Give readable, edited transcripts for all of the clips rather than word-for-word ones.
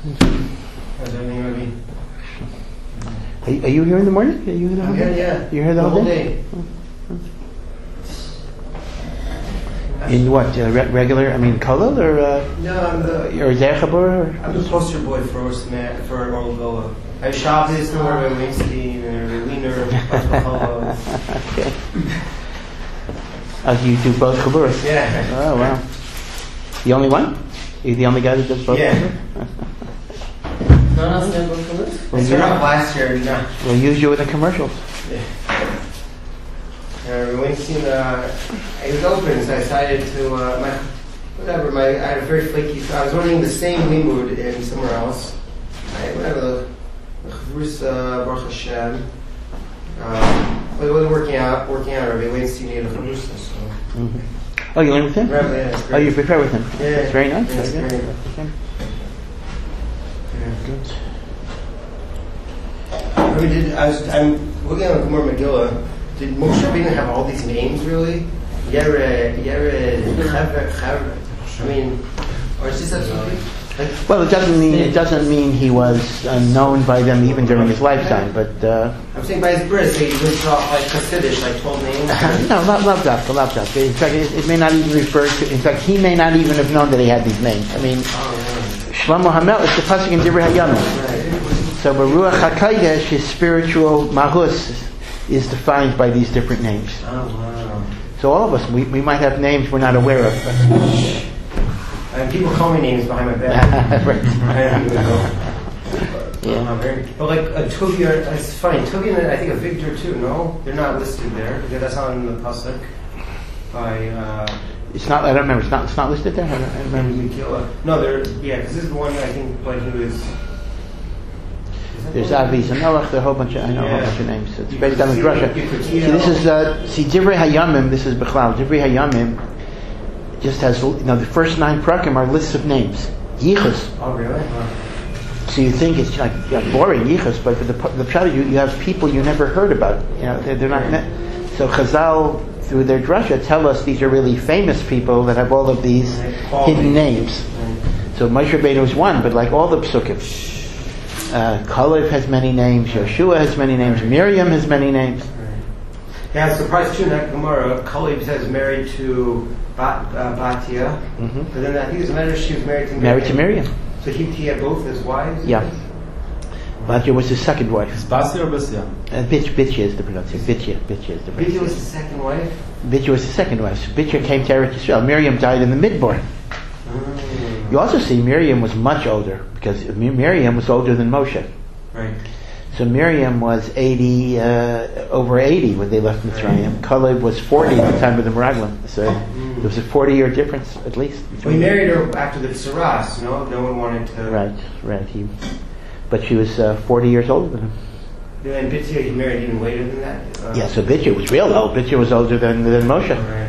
How's everything, Rabbi? Are you here in the morning? Are you here the whole day? Yeah. You're here the whole day? In what? Regular? I mean, Kollel or? No, I'm the. Or Zechabur? I'm the poster boy for Orlvola. I shop this to where Weinstein or Wiener. Okay. Oh, you do both Chaburas? Yeah. Oh, wow. The only one? You're the only guy that does both? Yeah. No one else did both Chaburas? I started off last year. No. We'll use you in the commercials. Yeah. Weinstein, it was open, so I decided to, I had a very flaky, so I was running the same limud in somewhere else. The Chavurus, Baruch Hashem, but it wasn't working out, Rabbi Weinstein needed a Chavurus, so. Mm-hmm. Oh, you learned with him? Rabbi, yeah, it's great. Oh, you prepared with him? Yeah. It's very nice. Yeah, it's Very great. good. Good. I'm looking at the Gemara Megillah. Did Moshe Rabbeinu have all these names really? Yered, Chaver. I mean, or is this something? Well, it doesn't mean he was known by them even during his lifetime, but I'm saying by his birth, he lists off like Hasidish, like 12 names. no, not that. In fact, it may not even refer to. In fact, he may not even have known that he had these names. I mean, Shlomo Hamel is the pasuk in Divrei Hayamim. So, Baruch HaKodesh, his spiritual mahus, is defined by these different names. Oh wow! So all of us, we might have names we're not aware of. And people call me names behind my back. Right. But like a Tuvia, it's funny. Tuvia and I think a Victor too. No, they're not listed there because that's not in the pasuk. By it's not. I don't remember. It's not listed there. I don't remember. No, because this is the one I think when he was. There's Aviz and Noach. There are a whole bunch of names. It's based on the Drasha. See, this is Divrei Hayamim. This is Bechlal. Divrei Hayamim just has the first 9 prakim are lists of names. Yichus. Oh really? So you think it's like boring Yichus, but for the pshat you have people you never heard about. They're not. So Chazal through their Drasha tell us these are really famous people that have all of these hidden names. So Moshe Rabbeinu is one, but like all the psukim. Kalev has many names, Yeshua has many names, Miriam has many names. Yeah, I'm surprised too in that Gemara, Kalev says married to Batia, but then I think there's another she was married to Miriam. So he had both his wives? Yeah. Batia was his second wife. Is Basia or Basia? Bitya is the pronunciation. Bitya is the pronunciation. Bitya was his second wife? Bitya was his second wife. So Bitya came to Eretz Yisrael. Miriam died in the midbar. You also see Miriam was much older because Miriam was older than Moshe. Right. So Miriam was over 80 when they left Mitzrayim. Kalev was 40 at the time of the Meraglim. So there was a 40-year difference at least. Well, he married her after the Tsaras, no? No one wanted to... Right. But she was 40 years older than him. And Bitya, he married even later than that? So Bitya was real old. Bitya was older than Moshe. Right.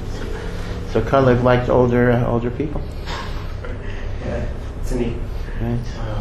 So Kalev liked older people. Yeah, it's neat. Right. Wow.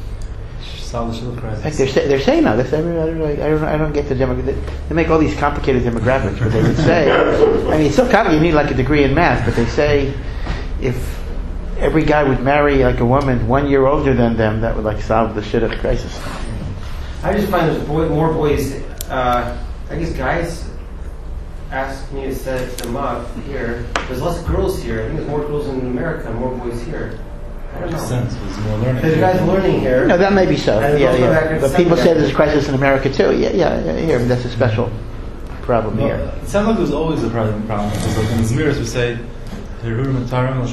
In fact, they're saying now this. I don't get the demographics. They make all these complicated demographics, but they would say, I mean, it's so complicated. You need like a degree in math, but they say if every guy would marry like a woman 1 year older than them, that would like solve the shidduch crisis. I just find there's more boys. I guess guys ask me to set them up here. There's less girls here. I think there's more girls in America, more boys here. I don't know. Sense was more learning. There's guys learning here. No, that may be so. Yeah. But people say there's a crisis in America too. Yeah. Here, that's a special problem here. It sounds like there's always a problem. Because like in the Zmiris we say, it's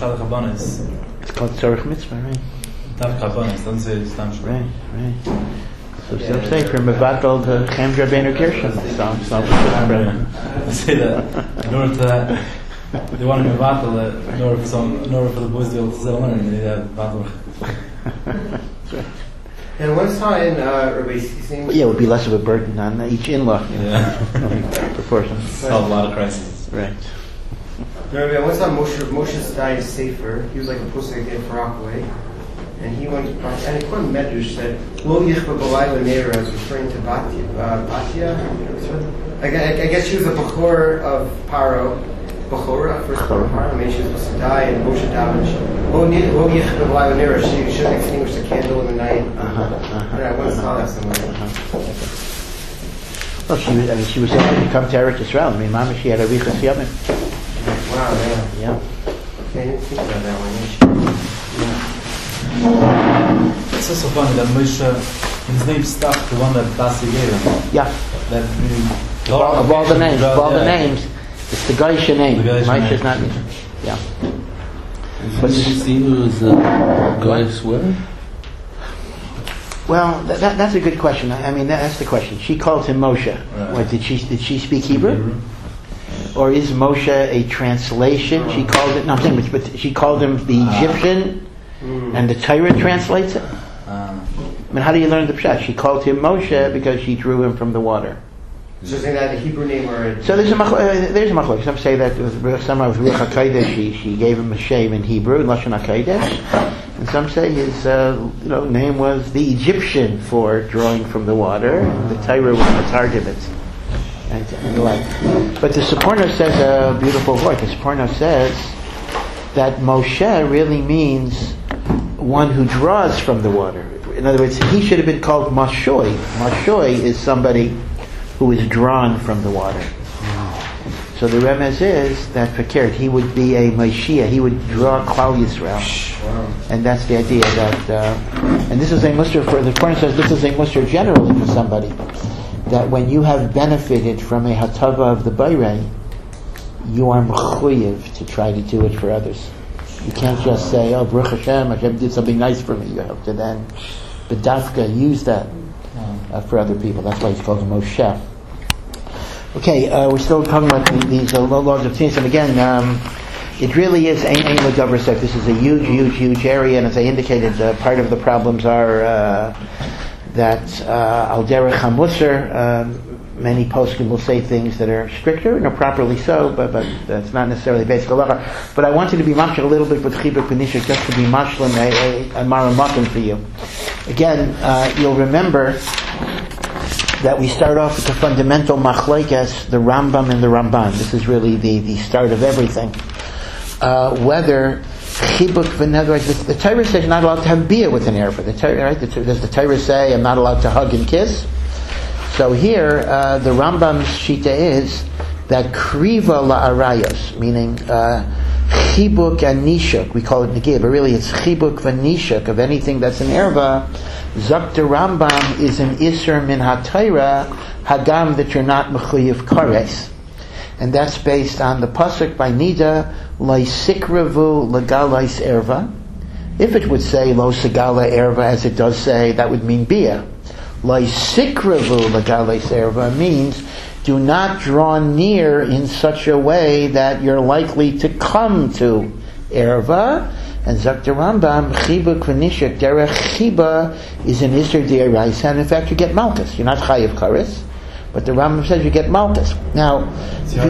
called Tzorich Mitzvah, right? Don't say Stam Shul. Right. So some say from Mevatel to Chem Rabbeinu Gershon. They say that in order to they want to Mevatel in order for the boys to be able to settle learning, they need to have Mevatel. And one time, Rabbi Sissim... It would be less of a burden on each in-law. Yeah. Proportion. Solve a lot of crises. Right. Rabbi, one time Moshe died a sefer. He was like a posek in Far Rockaway. And he went, and he quoted Medrash that Lo Yichba B'Layla Neira is referring to Batia. I guess she was a Bechor of Paro, Bechorah, first part, maybe she was supposed to die, and Moshe davened. She should extinguish the candle in the night. I once saw that somewhere. Well, she was able to come to Eretz Yisrael. I mean, Mama, she had a Richas Yamim. Wow, yeah. Yeah. I didn't think about that one. It's also funny that Moshe, his name stuck, the one that Basi gave him. Yeah. That Of all the names, it's the Geisha name. Moshe's not. Yeah. But you see who's Geis word? Well, that's a good question. I mean, that's the question. She called him Moshe. Right. What, did she speak Hebrew? Or is Moshe a translation? She called it. No, I'm saying, but she called him the Egyptian, and the Torah translates it. I mean, how do you learn the pshat? She called him Moshe because she drew him from the water. So saying that the Hebrew name or So there's a machlok. Some say that some of Ruach HaKodesh, she gave him a shame in Hebrew, Lashon HaKodesh, and some say his name was the Egyptian for drawing from the water. The Torah was the target and the like. But the Seporno says a beautiful word. The Seporno says that Moshe really means one who draws from the water. In other words, he should have been called Mashoy. Mashoy is somebody who is drawn from the water. So the remez is that Fakir, he would be a Mashiach, he would draw Klal Yisrael. And that's the idea that, and this is a muster for, the Quran says this is a muster generally for somebody, that when you have benefited from a hatava of the Bayrei, you are mechuyev to try to do it for others. You can't just say, oh, Baruch Hashem did something nice for me. You have to then, b'dafka, use that for other people. That's why he's called a Moshe. Okay, we're still talking about these laws of tznius, and again, it really is ein l'davar sef. This is a huge area, and as I indicated, part of the problems are that al derech hamusar, many poskim will say things that are stricter, and are properly so, but that's not necessarily basic halacha. But I wanted to be mashal a little bit with chibuk v'nishuk, just to be mashlim a maramakim for you. Again, you'll remember that we start off with the fundamental machlekes, the Rambam and the Ramban. This is really the start of everything. Whether chibuk v'neder, the Torah says you're not allowed to have bia with an erva. The Torah, right? Does the Torah say I'm not allowed to hug and kiss? So here, the Rambam's shita is that kriva la'arayos, meaning chibuk and nishuk, we call it negir, but really it's chibuk v'nishuk of anything that's an erva. Zakta Rambam is an isur min ha-Torah hagam that you're not mechuyev kares, and that's based on the pasuk by Nida lo sikravu legalais erva. If it would say lo sigala erva as it does say, that would mean bia. Lo sikravu legalais erva means do not draw near in such a way that you're likely to come to erva. And Zakta Rambam, Chiba Kvanishak, Derech Chiba is an Isser D'Oraisa, and in fact you get Malchus. You're not Chayiv Karis, but the Rambam says you get Malchus. Now, so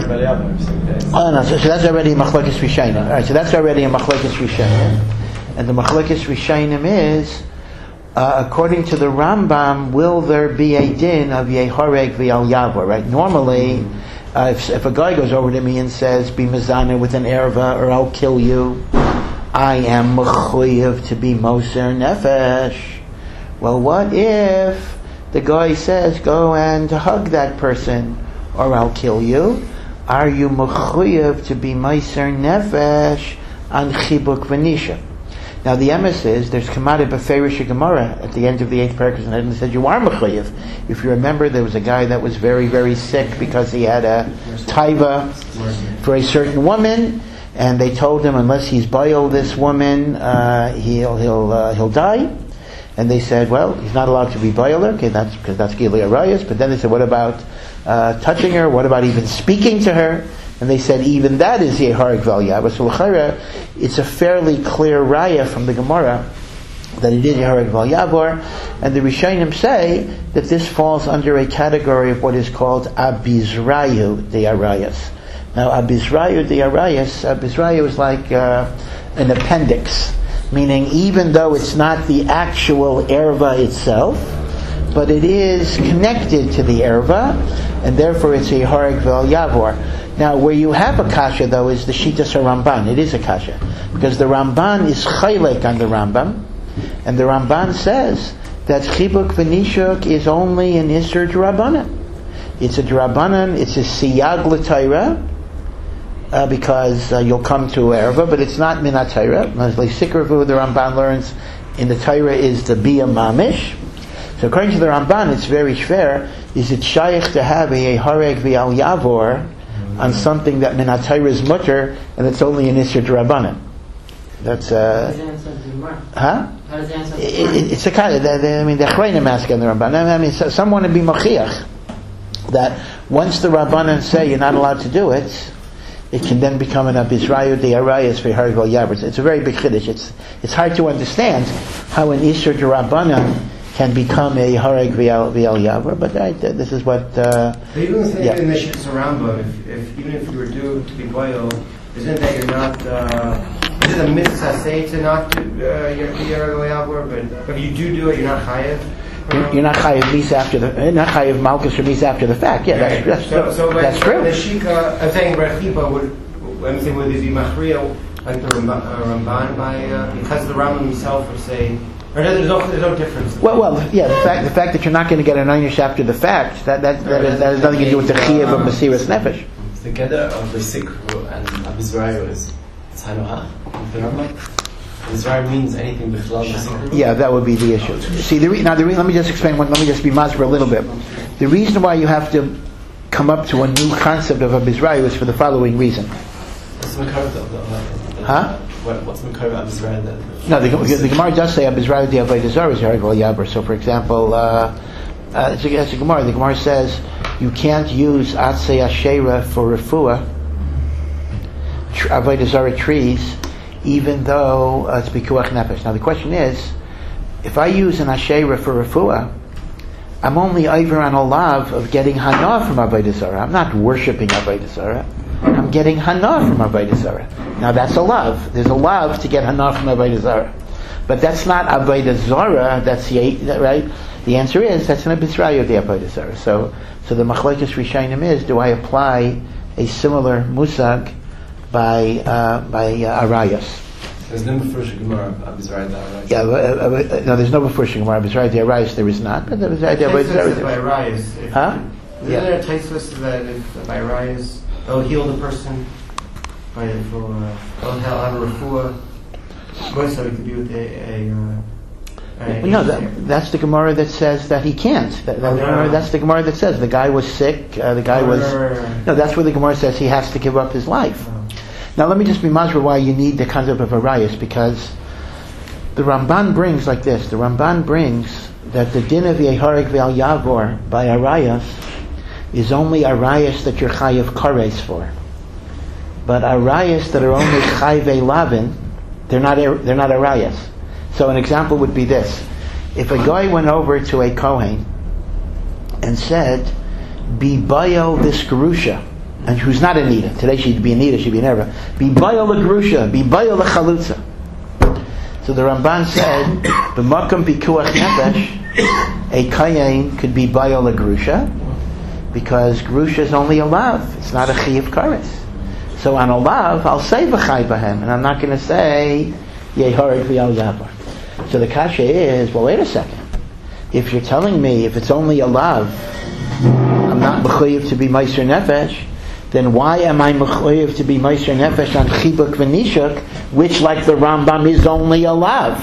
that's already a Machlekes Rishayim. Alright, so that's already a Machlekes Rishayim. And the Machlekes Rishayim is, according to the Rambam, will there be a din of Yehoreg V'Al Yavor, right? Normally, if a guy goes over to me and says, be Mizana with an erva, or I'll kill you, I am mechuyev to be moser nefesh. Well, what if the guy says, go and hug that person, or I'll kill you? Are you mechuyev to be moser nefesh on chibuk v'nisha? Now the emes is, there's Kamada Beferish Gemara at the end of the 8th paragraph, and it says you are mechuyev. If you remember, there was a guy that was very, very sick because he had a taiva for a certain woman, and they told him unless he's boil this woman, he'll die. And they said, well, he's not allowed to be boiler, okay, that's because that's Gilei Arayos. But then they said, what about touching her? What about even speaking to her? And they said, even that is Yeharek Val Yavor. So l'chayra, it's a fairly clear raya from the Gemara that it is Yeharek Val Yavor. And the Rishonim say that this falls under a category of what is called Abizrayu de Arayos. Now, Abizrayu de Arayos, Abizrayu is like an appendix, meaning even though it's not the actual erva itself, but it is connected to the erva, and therefore it's a Hareg Vel Yavor. Now, where you have a kasha, though, is the Shitas Ramban. It is a kasha. Because the Ramban is chaylek on the Rambam, and the Ramban says that chibuk v'nishuk is only an Isser D'Rabbanan. It's a D'Rabbanan, it's a siyag l'Torah, because you'll come to erva, but it's not min ha-Torah. Sikravu, the Ramban learns, in the Torah is the bia mamish. So according to the Ramban, it's very fair. Is it shaykh to have a hareg v'al yavor on something that min ha-Torah is mutter, and it's only an Isser D'Rabbanan? That's How does it answer the Gemara? huh? How does it answer the It's a kind of, the Achrayim ask on the Ramban. I mean, some want to be machiach that once the Rabbanan say you're not allowed to do it, it can then become an abizrayu de arayas for hareg v'al yavor. It's a very big chiddush. It's hard to understand how an Isser D'Rabbanan can become a hareg v'al yavor, but this is what. They even say Yeah. in the Shittas Rambam, if even if you were due to be boil, isn't that you're not? Is it a mitzvah say to not do but if you do it, you're not chayev. You're not chayiv misa after the not chayiv malchus or misa after the fact. Yeah, that's Like true. The Shika, I'm saying Rechipa would. I'm saying would is machriya like the Ramban by because the Rambam himself would say. Or there's no difference. Well, yeah. The fact that you're not going to get an einish after the fact that has nothing to do with the chiyav of mesiras nefesh. The gather of the Sikru and Abizrayu is Tzanoha. The Rambam. Abizrayu means anything before the Sikru. Yeah, that would be the issue. See, let me just explain. Let me just be masber a little bit. The reason why you have to come up to a new concept of abizrayu is for the following reason. What's the Makar of the Huh? What's the Makar of Abizrayu? No, the Gemara does say abizrayu de avodah zarah is hareg v'al yavor. So, for example, it's a Gemara. The Gemara says you can't use atzei ashera for refuah, avodah zarah trees, even though it's pikuach nefesh. Now the question is, if I use an ashera for refuah, I'm only over on a lav of getting hana from avodah zarah. I'm not worshipping avodah zarah. I'm getting hana from avodah zarah. Now that's a lav. There's a lav to get hana from avodah zarah, but that's not avodah zarah. That's right. The answer is that's an abizrayu de avodah zarah. So the machlokes rishonim is: do I apply a similar musag by arayos? There's no Mefurish Gemara Abizrayu de Arayos. Yeah, no, there's no Mefurish Gemara abizrayu de arayos. There is not, but there is by Rayas. Huh? Isn't there a Taisus that if by Rayas they'll heal the person by they'll have a refuah? Most of it could be with No, that's the Gemara that says that he can't. That's the Gemara that says the guy was sick. The guy was. No, that's where the Gemara says he has to give up his life. Now, let me just be masber why you need the concept of arayos, because the Ramban brings like this. The Ramban brings that the din of yehareg ve'al yavor by arayos is only arayos that you're chayav kares for, but arayos that are only chayve lavin, they're not arayos. So an example would be this. If a guy went over to a Kohen and said, Bibayo this Gerusha, and who's not a Nida, today she'd be a Nida, she'd be an Erva, Bibayo la Gerusha, Bibayo la Chalutza. So the Ramban said, B'makam pikuach nefesh, a Kohen could be Bibayo la Gerusha, because Gerusha is only a lav, it's not a Chiyav Kares. So on a lav, I'll say V'chai Bahem, and I'm not going to say Yehareg v'al Yavor. So the kasha is, well, wait a second. If you're telling me if it's only a lav, I'm not mechuyev to be meiser nefesh, then why am I mechuyev to be meiser nefesh on chibuk v'nishuk, which, like the Rambam, is only a lav?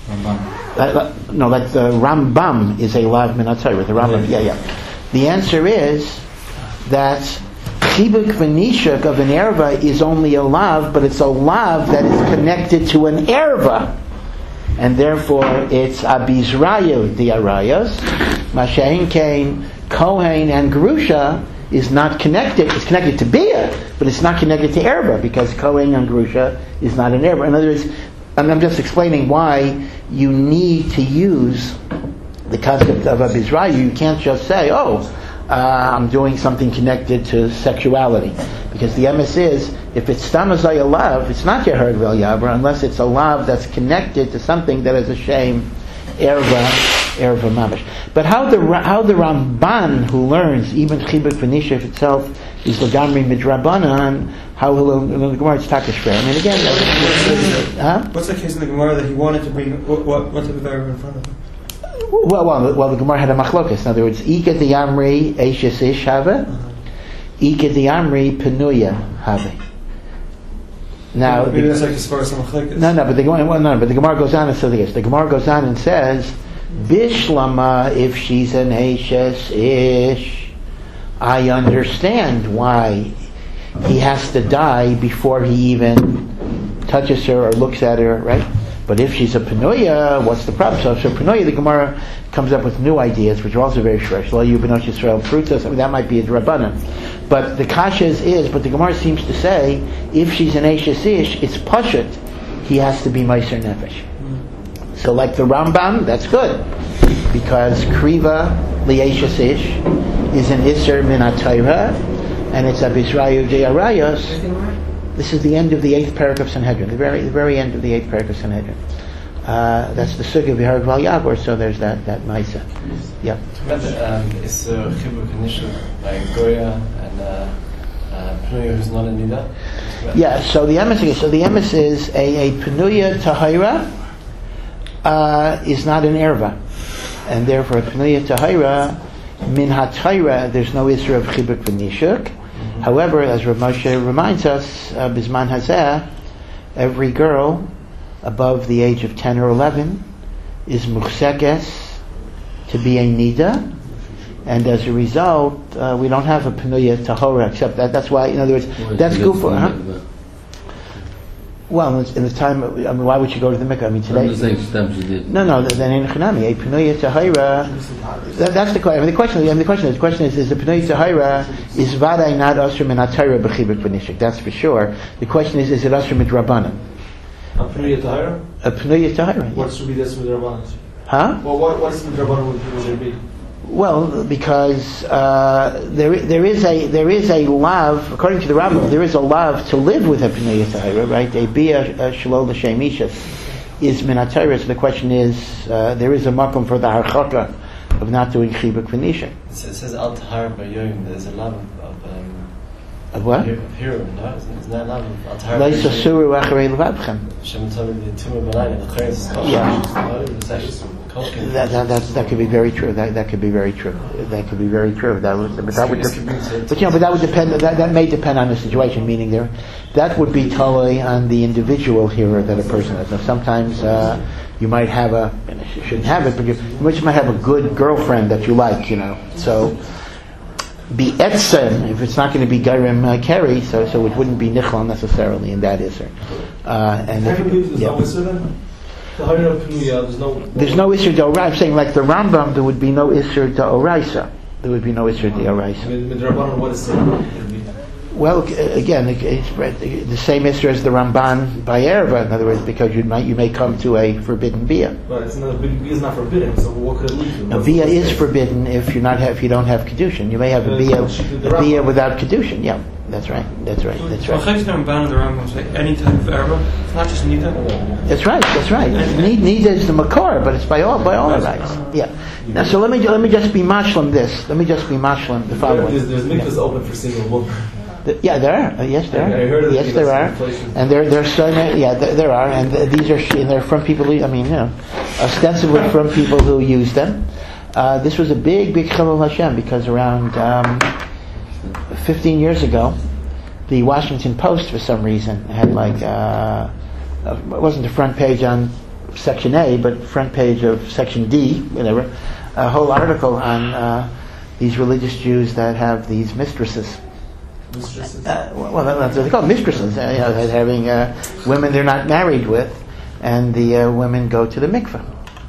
Like the Rambam is a lav min ha-Torah. The Rambam, yeah. The answer is that chibuk v'nishuk of an erva is only a lav, but it's a lav that is connected to an erva. And therefore, it's abizrayu di arayos. Mashain Kain, Kohen, and Gerusha is not connected. It's connected to Bia, but it's not connected to Erba, because Kohen and Gerusha is not an Erba. In other words, I'm just explaining why you need to use the concept of abizrayu. You can't just say, I'm doing something connected to sexuality. Because the emes is, if it's stamazay a lav, it's not yehareg v'al yavor, unless it's a lav that's connected to something that is a shame, erva mamish. But how the Ramban, who learns even chibuk v'nishuk itself is Lagamri Midrabanan, how will the Gemara it's Takish fair. I mean, again, what's the case in the Gemara that he wanted to bring what type of error in front of him? Well, the Gemara had a machlokas. In other words, Ika the Amri Eishes Ish Have, Ika the Amri Penuya Have. Now, maybe that's like as far as machlokas. No, but the Gemara goes on and says this. The Gemara goes on and says, Bishlama, if she's an Eishes Ish, I understand why he has to die before he even touches her or looks at her, right? But if she's a Penuya, what's the problem? So Penuya, the Gemara comes up with new ideas, which are also very fresh. Lo Yubenosh Yisrael Prutas, I mean, that might be a Drabanan. But the Kasha but the Gemara seems to say, if she's an Eishes Ish, it's Pashut, he has to be Meiser Nefesh. So like the Rambam, that's good. Because Kriva Li'Eishes Ish is an Isser Min HaTorah, and it's a Bisrayu De'arayos. This is the end of the 8th parak of Sanhedrin, the very end of the 8th parak of Sanhedrin. That's the Sugya V'Harav Val Yavor, so there's that Maisa. Yeah. Is Chibur Kanishuk by Goya and Penuya who's not a Nida? Yeah, so the emes is a Penuya Tahira is not an Erva. And therefore, Penuya Tahira, Min HaTorah, there's no Isra of Chibuk V'Nishuk. However, as Rav Moshe reminds us, Bisman Hazeh, every girl above the age of 10 or 11 is muchsekes to be a nida, and as a result, we don't have a penuya tahora, except that's why, in other words, that's good for, Well, in the time, I mean, why would you go to the mikveh? I mean, today. No, then in Chanami, a penuya tahira. That's the question. I mean, the question is the penuya tahira is vaday not asher min hatayra b'chibuk v'nishik? That's for sure. The question is it asher midrabanan? A penuya tahira. A penuya tahira. What should be this midrabanan? Huh? Well, what is midrabanan would there be? Well, because there is a lav, according to the Rambam, there is a lav to live with a Pnei Tahira, right? A bia shalol l'shem ishas is min hatayra. So the question is, there is a makom for the harchaka of not doing chibuk v'nishik. It says al tahar b'yoyim. There's a lav of what? Hero, no? Isn't that lav of al tahar? Leisa suru acharei levavchem. Shem tov v'yitumah b'layla. The chayes is called. Yeah. That that could be very true. That could be very true. That could be very true. That would depend. That may depend on the situation. Meaning that would be totally on the individual hero that a person has. Now, sometimes you might have and you shouldn't have it, but you might have a good girlfriend that you like. So be etzem if it's not going to be Gairim Keri, so it wouldn't be Nichol necessarily in that Isser. And there's no Isser D'Oraisa. I'm saying like the Rambam, there would be no Isser D'Oraisa. There would be no Isser D'Oraisa. Midrabanan, what is it? Well, again, it's the same Isser as the Ramban by Erva. In other words, because you may come to a forbidden bia. But bia is not forbidden. So what could it lead to? A bia is forbidden if you don't have kedushin. You may have a bia without kedushin. Yeah, that's right. Well, Chayes Ramban and the Rambam say any type of erva. It's not just nida. That's right. Nida is the makor, but it's by all rights. Yeah. Now, so let me just be mashlim this. Let me just be mashlim the following. There's mikvahs open for single women. Yeah, there are. Yes, there are. I heard yes, there are. And there are so many. Yeah, there are. And these are. And they're from people. Ostensibly from people who use them. This was a big chilul Hashem because around 15 years ago, the Washington Post, for some reason, had it wasn't the front page on Section A, but front page of Section D, whatever, a whole article on these religious Jews that have these mistresses. Mistresses? That's what they call mistresses, having women they're not married with, and the women go to the mikveh.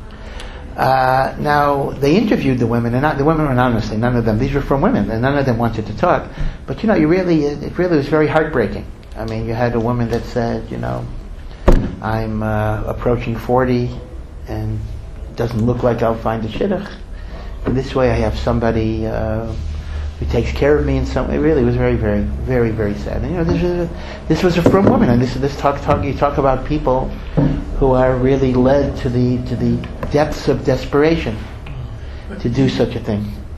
Now, they interviewed the women, and the women were anonymous, none of them, these were from women, and none of them wanted to talk. But, it really was very heartbreaking. I mean, you had a woman that said, I'm approaching 40, and it doesn't look like I'll find a shidduch. And this way I have somebody who takes care of me in some way. It really was very, very, very, very sad. And this was a frum woman, and this talk. You talk about people who are really led to the depths of desperation to do such a thing.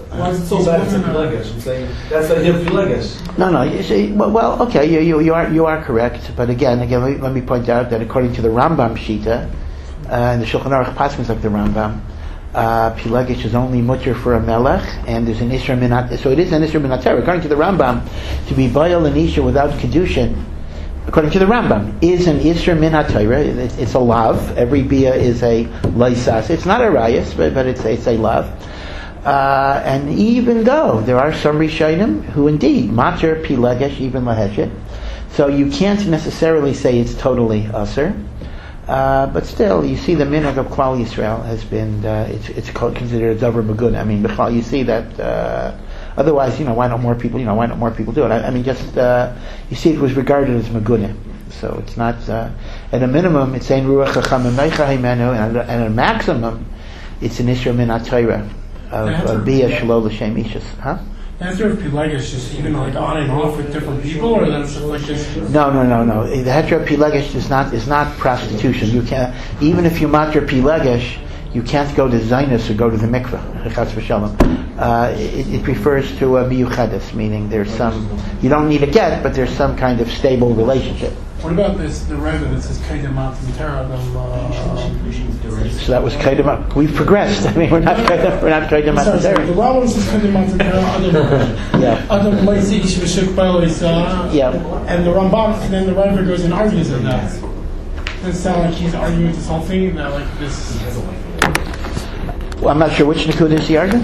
Why is it So bad it's a pilegesh. I'm saying that's the idea of pilegesh. No, you see, well, okay, you are correct, but again, let me point out that according to the Rambam Shita, and the Shulchan Aruch Paskins like the Rambam, pilegesh is only mutter for a melech, and there's an isra minat. So it is an isra minatera. According to the Rambam, to be bayal an isha without kedushin, according to the Rambam, is an isra minatera. It's a lav. Every bia is a laisas. It's not a rayas, but it's a lav. And even though there are some Rishonim who indeed matter pilegesh even lahedget, so you can't necessarily say it's totally usher. But still, you see the minhag of Klal Yisrael has been it's considered a davar meguna. I mean, you see that. Otherwise, why don't more people? Why don't more people do it? I mean, just you see, it was regarded as meguna. So it's not. At a minimum, it's saying ruach chachamim neicha himenu, and at a maximum, it's an isra min atayra of bia shelo l'shem ishus. Huh? Answer of pilegesh is even like on and off with different people, or that's just like this? No. The heter pilegesh is not prostitution. You can't, even if you matter pilegesh, you can't go to Zionist or go to the mikveh. Chas v'shalom. It refers to a miyuchadus, meaning there's some. You don't need a get, but there's some kind of stable relationship. What about this? The Rebbe that says kaidem matera. So that was kaidem. We've progressed. I mean, we're not kaidem matera. The Rambam says kaidem matera. Yeah. Adam leisi ish v'shuk ba'leisa. Yeah. And the Rambam, and then the Rebbe goes and argues with that. Does it sound like he's arguing this whole thing that like this? Well, I'm not sure which Nakud is he arguing.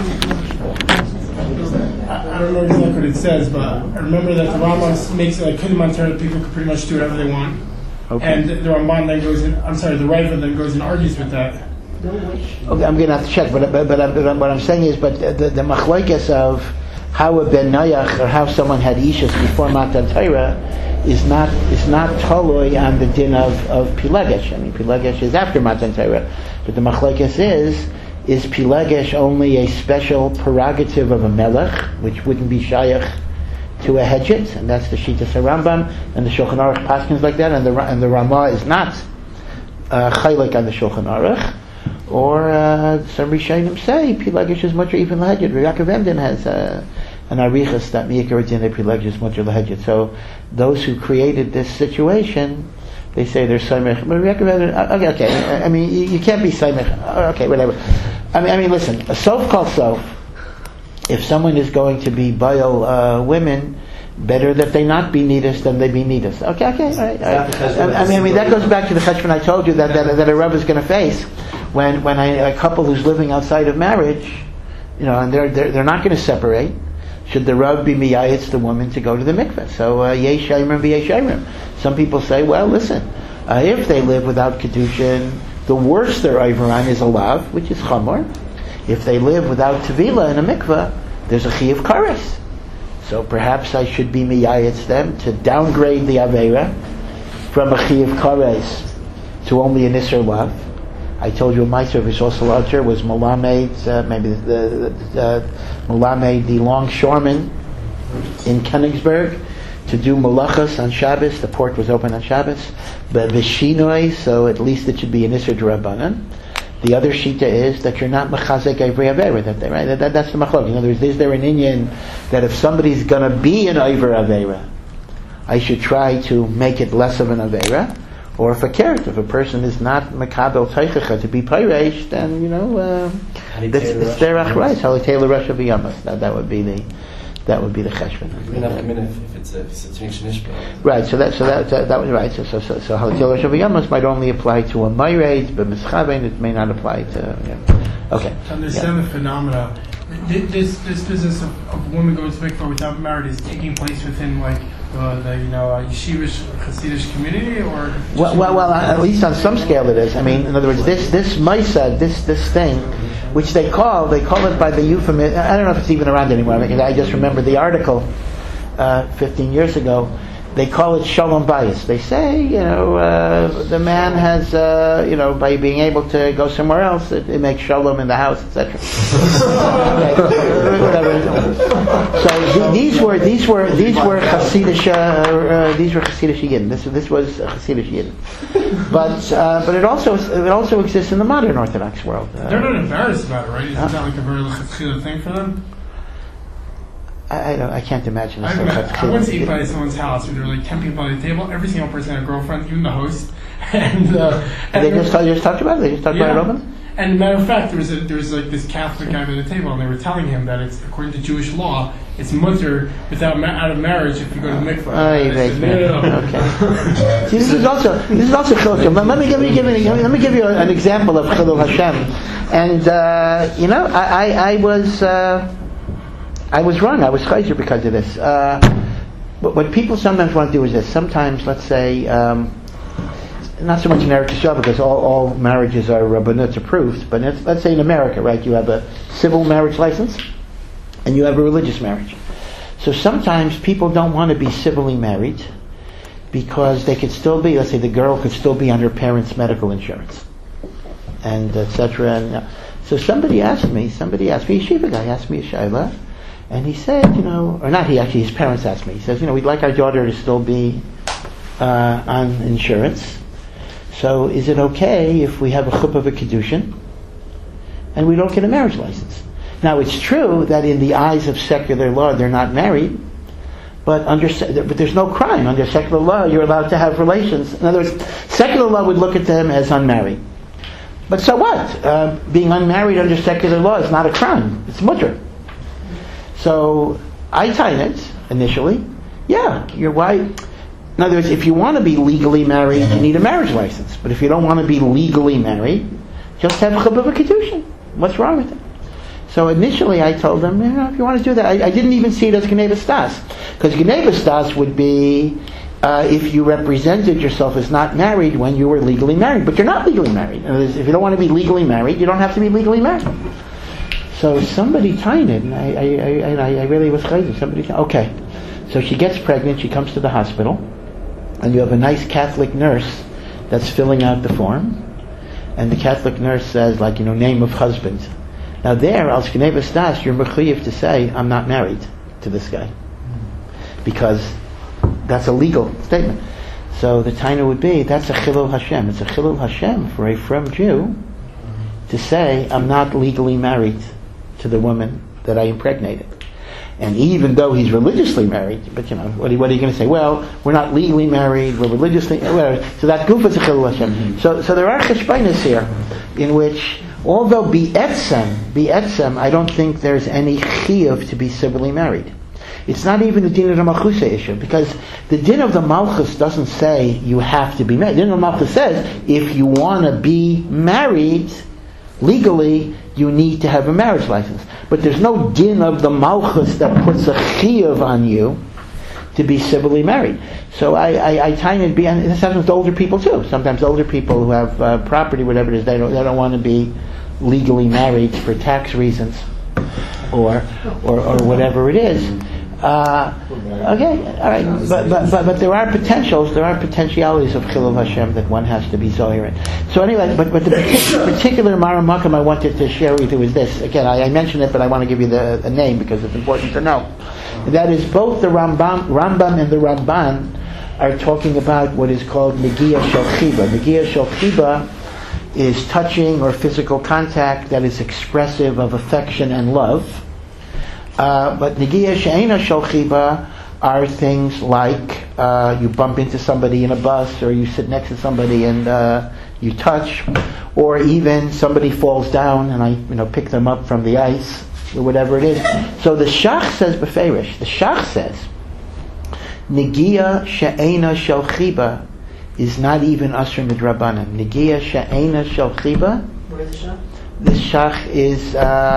I don't know exactly what it says, but I remember that the Rambam makes it like kaidem matera. People can pretty much do whatever they want. Okay. And the Ramban then goes in. The Raiva then goes and argues with that. Okay, I'm going to have to check, but what I'm saying is, but the machlokes of how a ben nayach or how someone had ishus before Matan Torah is not toloi on the din of pilegesh. I mean, pilegesh is after Matan Torah, but the machlokes is pilegesh only a special prerogative of a melech, which wouldn't be shayach to a hedget, and that's the Shitas Rambam, and the Shulchan Aruch Paskins like that, and the Ramah is not chaylik on the Shulchan Aruch, or some Rishonim say pilegesh is much even lahedget. Yaakov Emden has an arichas that miyikar din pilegesh is much lahedget. So those who created this situation, they say they're samech. But Yaakov Emden, okay. I mean, you can't be samech. Okay, whatever. I mean, listen. A sof called sof. If someone is going to be bayal women, better that they not be nidus than they be nidus. Okay, all right. I mean that goes back to the cheshbon I told you that a Rav is going to face when a couple who's living outside of marriage, and they're not going to separate. Should the Rav be miyayitz the woman to go to the mikveh? So yesh shayrim v'yesh shayrim. Some people say, well, listen, if they live without kedushin, the worst they're over on is a lav, which is chamor. If they live without tevila in a mikveh, there's a chi of kares. So perhaps I should be miyayitz them to downgrade the aveira from a chi of kares to only an isser lav. I told you a ma'aser of Yisrael Alter was Melamed, maybe Melamed, the longshoreman in Königsberg, to do malachas on Shabbos. The port was open on Shabbos, but v'shinoi, so at least it should be an isser d'Rabbanan. The other shita is that you're not mechazek every avera. That's the machlok. In other words, is there an inyan that if somebody's going to be an over avera, I should try to make it less of an avera, or if a person is not mekabel teichecha to be peiresh, then it's their achrayis. Halitei l'Rosh Hashanah. That would be the cheshbon. If it's a tznish. Right. So that was right. So Halitei l'Rosh Hashanah might only apply to a mayreid, but mischavein it may not apply to. Okay. To understand the phenomena, this business of women going to mikvah without marriage is taking place within the yeshivish Hasidish community, or well, at least on some scale it is. I mean, in other words, this ma'isa, this thing, which they call it by the euphemism. I don't know if it's even around anymore. I just remember the article 15 years ago. they call it shalom bayis. They say, the man has, by being able to go somewhere else, it makes shalom in the house, etc. So these were Hasidic Yidden. This was Hasidic Yidden. But it also exists in the modern Orthodox world. They're not embarrassed about it, right? Isn't that like a very Hasidic thing for them? I can't imagine. I once ate by someone's house where there were like 10 people at the table. Every single person had a girlfriend, even the host. And they just talked about it. They just talked about it open. And matter of fact, there was like this Catholic guy at the table, and they were telling him that it's according to Jewish law, it's mutter out of marriage if you go to the mikvah. Okay. See, this is also chilul. Let me give you an example of chilul Hashem. And I was wrong. I was chayzer because of this. But what people sometimes want to do is this. Sometimes, let's say, not so much in Eretz Yisrael because all marriages are Rabbanut approved, but let's say in America, right, you have a civil marriage license and you have a religious marriage. So sometimes people don't want to be civilly married because they could still be, let's say the girl could still be on her parents' medical insurance and etc. And so somebody asked me, yeshiva guy asked me a shayla. And he said, or not he, actually his parents asked me, he says, we'd like our daughter to still be on insurance. So is it okay if we have a chuppah of a kiddushin and we don't get a marriage license? Now it's true that in the eyes of secular law they're not married, but there's no crime. Under secular law you're allowed to have relations. In other words, secular law would look at them as unmarried. But so what? Being unmarried under secular law is not a crime. It's mutter. So I tied it initially. Yeah, your wife. In other words, if you want to be legally married, you need a marriage license. But if you don't want to be legally married, just have chuppah v'kiddushin. What's wrong with it? So initially I told them, if you want to do that, I didn't even see it as Gneva Stas. Because Gneva Stas would be if you represented yourself as not married when you were legally married. But you're not legally married. In other words, if you don't want to be legally married, you don't have to be legally married. So somebody tied it, and I really was crazy. Okay. So she gets pregnant, she comes to the hospital, and you have a nice Catholic nurse that's filling out the form, and the Catholic nurse says, name of husband. Now there, al Gneva Stas, you're mechuyev to say, I'm not married to this guy. Because that's a legal statement. So the taina would be, that's a chilul Hashem. It's a chilul Hashem for a frum Jew to say, I'm not legally married to the woman that I impregnated. And even though he's religiously married, but what are you going to say? Well, we're not legally married, we're religiously married. So that goof is a chilul Hashem. So there are cheshbainis here, in which, although bi'etzem, I don't think there's any chiyuv to be civilly married. It's not even the din of the Malchus issue, because the din of the Malchus doesn't say you have to be married. The din of the Malchus says, if you want to be married legally, you need to have a marriage license. But there's no din of the Malchus that puts a chiyuv on you to be civilly married. So I try and and this happens to older people too. Sometimes older people who have property, whatever it is, they don't want to be legally married for tax reasons or whatever it is. Okay, all right, but there are potentialities of chilul Hashem that one has to be zohir in. So anyway, but the particular Maramakam I wanted to share with you is this. Again, I mentioned it, but I want to give you the name because it's important to know. And that is both the Rambam and the Ramban are talking about what is called Negiah Shel Chiba. Negiah Shel Chiba is touching or physical contact that is expressive of affection and love. But Negiah She'ena Shel Chiba are things like you bump into somebody in a bus, or you sit next to somebody and you touch, or even somebody falls down and I pick them up from the ice, or whatever it is. So the Shach says beferish. The Shach says Negiah She'ena Shel Chiba is not even Asr Midrabanan. Negiah She'ena Shel Chiba. Where is the Shach? The Shach is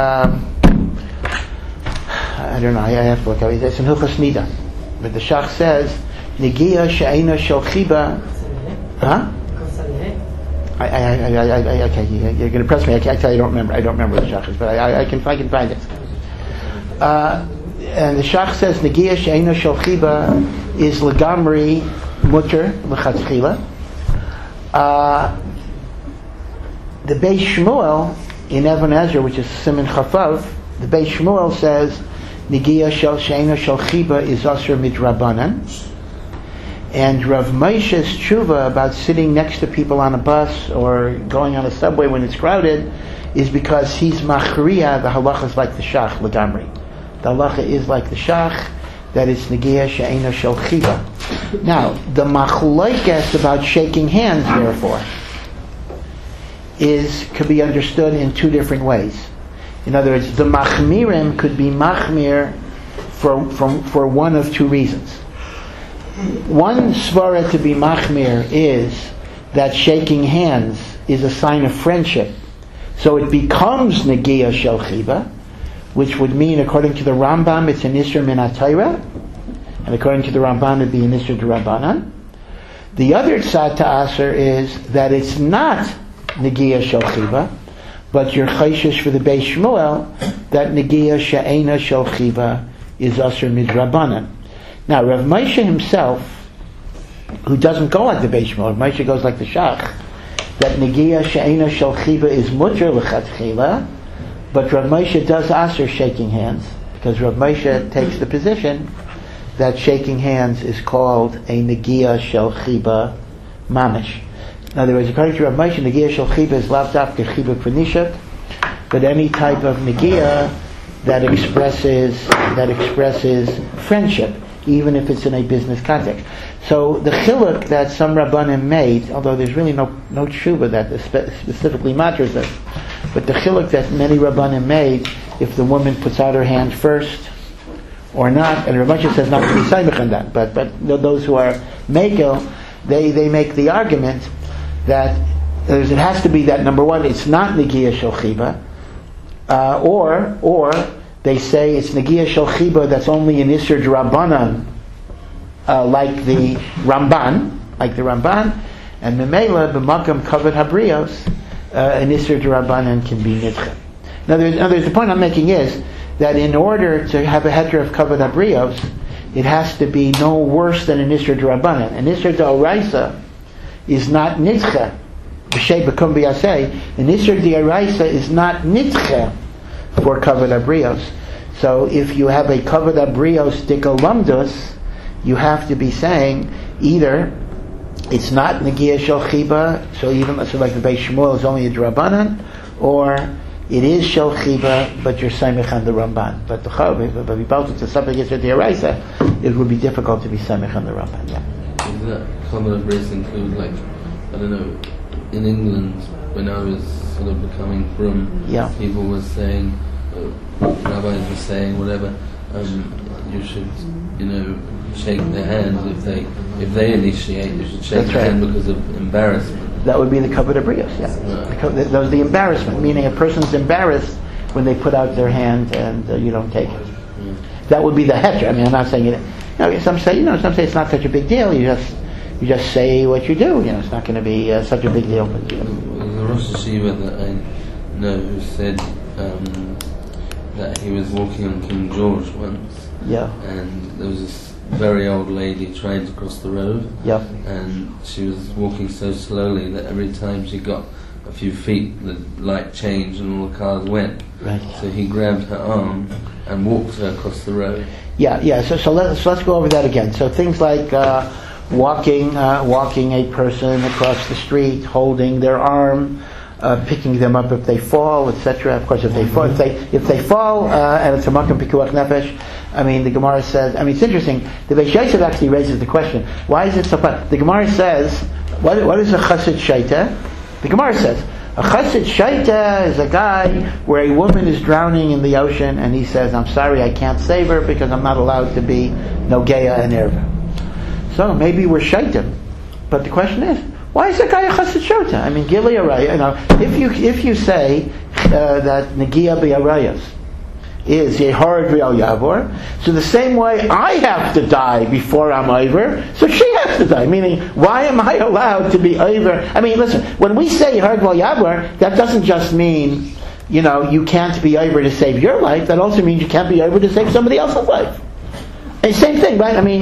I don't know. I have to look at it. It's in Hilchos Nida, but the Shach says Negiah She'ena Shel Chiba. Huh? Okay, you're going to press me. I tell you, I don't remember what the Shach is, but I can find it. And the Shach says Negiah She'ena Shel Chiba is legamri mutter l'chatchila. The Beis Shmuel in Even Ezra, which is Siman Chafav, the Beis Shmuel says Negiya shel she'ena shel chiba is asur midrabanan, and Rav Moshe's tshuva about sitting next to people on a bus or going on a subway when it's crowded is because he's machriya. The halacha is like the shach legamri. The halacha is like the shach, that it's Negiya she'ena shel chiba. Now the machlokes about shaking hands, therefore, could be understood in two different ways. In other words, the machmirim could be machmir for one of two reasons. One svara to be machmir is that shaking hands is a sign of friendship, so it becomes negiya shel chiba, which would mean, according to the Rambam, it's an isur min HaTorah, and according to the Ramban, it'd be an isur d'Rabbanan. The other tzad to aser is that it's not Negiya shel chiba, but you're chayshish for the Beis Shmuel that Negiya she'ena shel chiba is asur midrabanan. Now Rav Moshe himself, who doesn't go like the Beis Shmuel, Rav Moshe goes like the Shach, that Negiya she'ena shel chiba is mutter l'chatchila, but Rav Moshe does asur shaking hands, because Rav Moshe takes the position that shaking hands is called a Negiya shel chiba mamish. In other words, according to Rav Moshe, Negiya shel chiba is lav dafka chiba pernishak, but any type of Negiya that expresses friendship, even if it's in a business context. So the chiluk that some Rabbanim made, although there's really no tshuva that specifically matters this, but the chiluk that many Rabbanim made, if the woman puts out her hand first or not, and Rav Moshe says not to be saimich on that, but those who are mekel, they make the argument that it has to be that, number one, it's not Negiya shel chiba, or they say it's Negiya shel chiba that's only an isur d'Rabbanan, like the Ramban, and Memela b'makam kavod habrios, an isur d'Rabbanan can be nidcha. In other words, the point I'm making is that in order to have a heter of kavod habrios, it has to be no worse than an isur d'Rabbanan. An isur d'Oraisa is not nidcha. B'shei b'kum b'yaseh. An isur d'Oraisa is not nidcha for kavod habrios. So if you have a kavod habrios dikalamdus, you have to be saying either it's not Negiya shel chiba, so like the Beis Shmuel is only a d'Rabbanan, or it is shel chiba, but you're saimich on the Ramban. But to something against the D'Oraisa, it would be difficult to be saimich on the Ramban. Yeah. Does that kavod habrios include, like, I don't know, in England when I was sort of becoming frum, people were saying, rabbis were saying, whatever, you should, shake their hands if they initiate. You should shake their hand because of embarrassment. That would be the kavod habrios. Yeah, that was the embarrassment, meaning a person's embarrassed when they put out their hand and you don't take it. That would be the heter. I mean, I'm not saying it. Some say it's not such a big deal. You just say what you do. It's not going to be such a big deal. There was a Rosh Hashiva that I know who said that he was walking on King George once. Yeah. And there was this very old lady trying to cross the road. Yeah. And she was walking so slowly that every time she got a few feet, the light changed and all the cars went. Right. So he grabbed her arm and walked her across the road. Yeah. So let's go over that again. So things like walking a person across the street, holding their arm, picking them up if they fall, etc. Of course, if they fall, and it's a makam pikuach nefesh. I mean, the Gemara says. I mean, it's interesting. The Beis Yosef actually raises the question: why is it so fun? The Gemara says, "What is a chassid shaita?" The Gemara says, a chassid shaita is a guy where a woman is drowning in the ocean, and he says, "I'm sorry, I can't save her because I'm not allowed to be nogeya and erva." So maybe we're shaitim, but the question is, why is a guy a chassid shaita? I mean, gili arayah. If you say that negiya b'arayos is yehard v'al yavor, so the same way I have to die before I'm over, so she has to die. Meaning, why am I allowed to be over? I mean, listen, when we say yehard v'al yavor, that doesn't just mean you can't be over to save your life. That also means you can't be over to save somebody else's life. And same thing, right? I mean,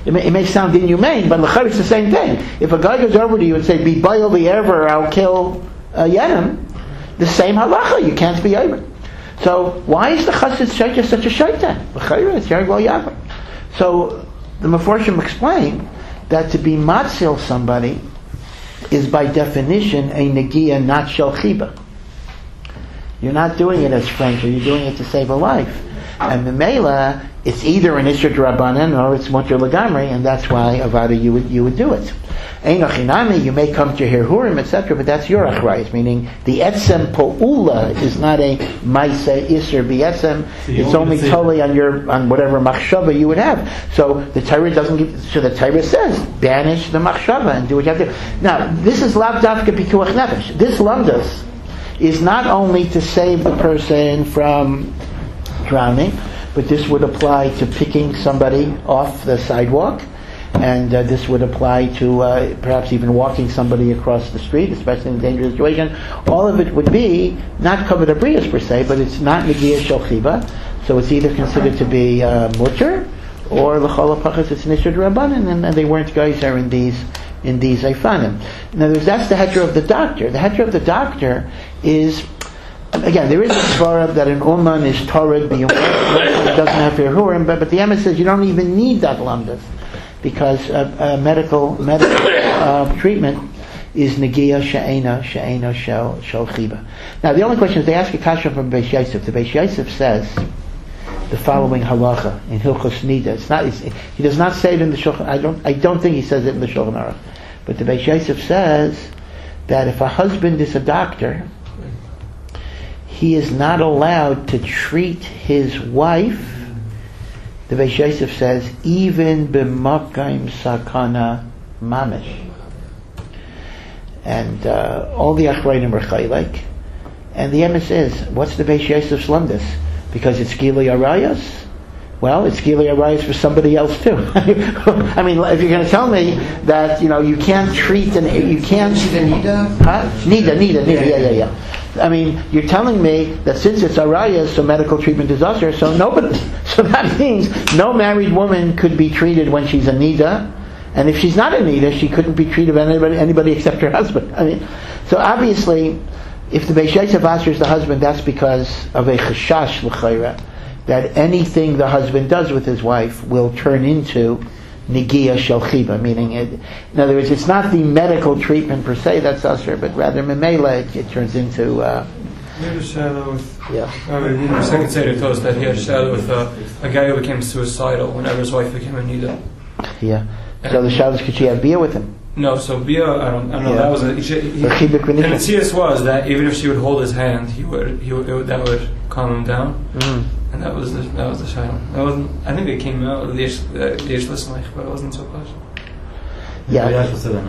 It may sound inhumane, but l'chayr it's the same thing. If a guy goes over to you and say, "Be boil the ever, I'll kill Yenim," the same halacha, you can't be over. So why is the chassid shaita such a shaita? L'chayr it's very well yaver. So the Meforshim explain that to be matzil somebody is by definition a negia not shel chiba. You're not doing it as friendship, you're doing it to save a life. And the Mela, it's either an Isra D'Rabbanan or it's Mutter L'Gamri, and that's why Avada you would do it. Ein Achinami, you may come to Hirhurim, etc., but that's your Achrayis, meaning the Etzem Po'ula is not a Maisa Isra B'Etzem, it's only totally on whatever Machshava you would have. So the Torah doesn't give, so the Torah says, banish the Machshava and do what you have to do. Now, this is Lav Davka Pikuach Nefesh. This Lamdas is not only to save the person from drowning, but this would apply to picking somebody off the sidewalk, and this would apply to perhaps even walking somebody across the street, especially in a dangerous situation. All of it would be not covered abrius per se, but it's not negia shel chiba, so it's either considered to be mutter or l'chol hapachas it's nisur d'Rabbanan, and they weren't geyser in these Eifanim. Now, that's the heter of the doctor. The heter of the doctor is, again, there is a svara that an uman is torrid, it doesn't have hirhurim, but the Emes says you don't even need that lamdas, because medical treatment is negia she'ena shel chiba. Now, the only question is, they ask a kasha from Beis Yosef. The Beis Yosef says the following halacha in Hilchos Nida. He does not say it in the Shulchan. I don't think he says it in the Shulchan Aruch. But the Beis Yosef says that if a husband is a doctor, he is not allowed to treat his wife. The Beis Yosef says even b'makayim sakana mamish, and all the achrayim are chaylek. And the emes is, what's the Beis Yosef's lumdus? Because it's Gilui Arayos? Well, it's Gilui Arayos for somebody else too. I mean, if you're going to tell me that, you can't treat you can't... Nida? Huh? Nida, yeah. I mean, you're telling me that since it's Arayos, so medical treatment is usher, so that means no married woman could be treated when she's a Nida, and if she's not a Nida, she couldn't be treated by anybody except her husband. I mean, so obviously, if the Beis Yosef answers the husband, that's because of a chashash l'chayra, that anything the husband does with his wife will turn into negia shel chiba, meaning, in other words, it's not the medical treatment per se that's usher, but rather memela, it turns into... He had a shadow with... Yeah. The second Seder told us that he had a shadow with a guy who became suicidal whenever his wife became a nida. Yeah. So the shadows, could she have beer with him? No, so Bia, I don't know. Yeah. That was and the CS was that even if she would hold his hand, that would calm him down, and that was the shadow. That wasn't. I think it came out of the Yesh Lismach, but it wasn't so close. Yeah.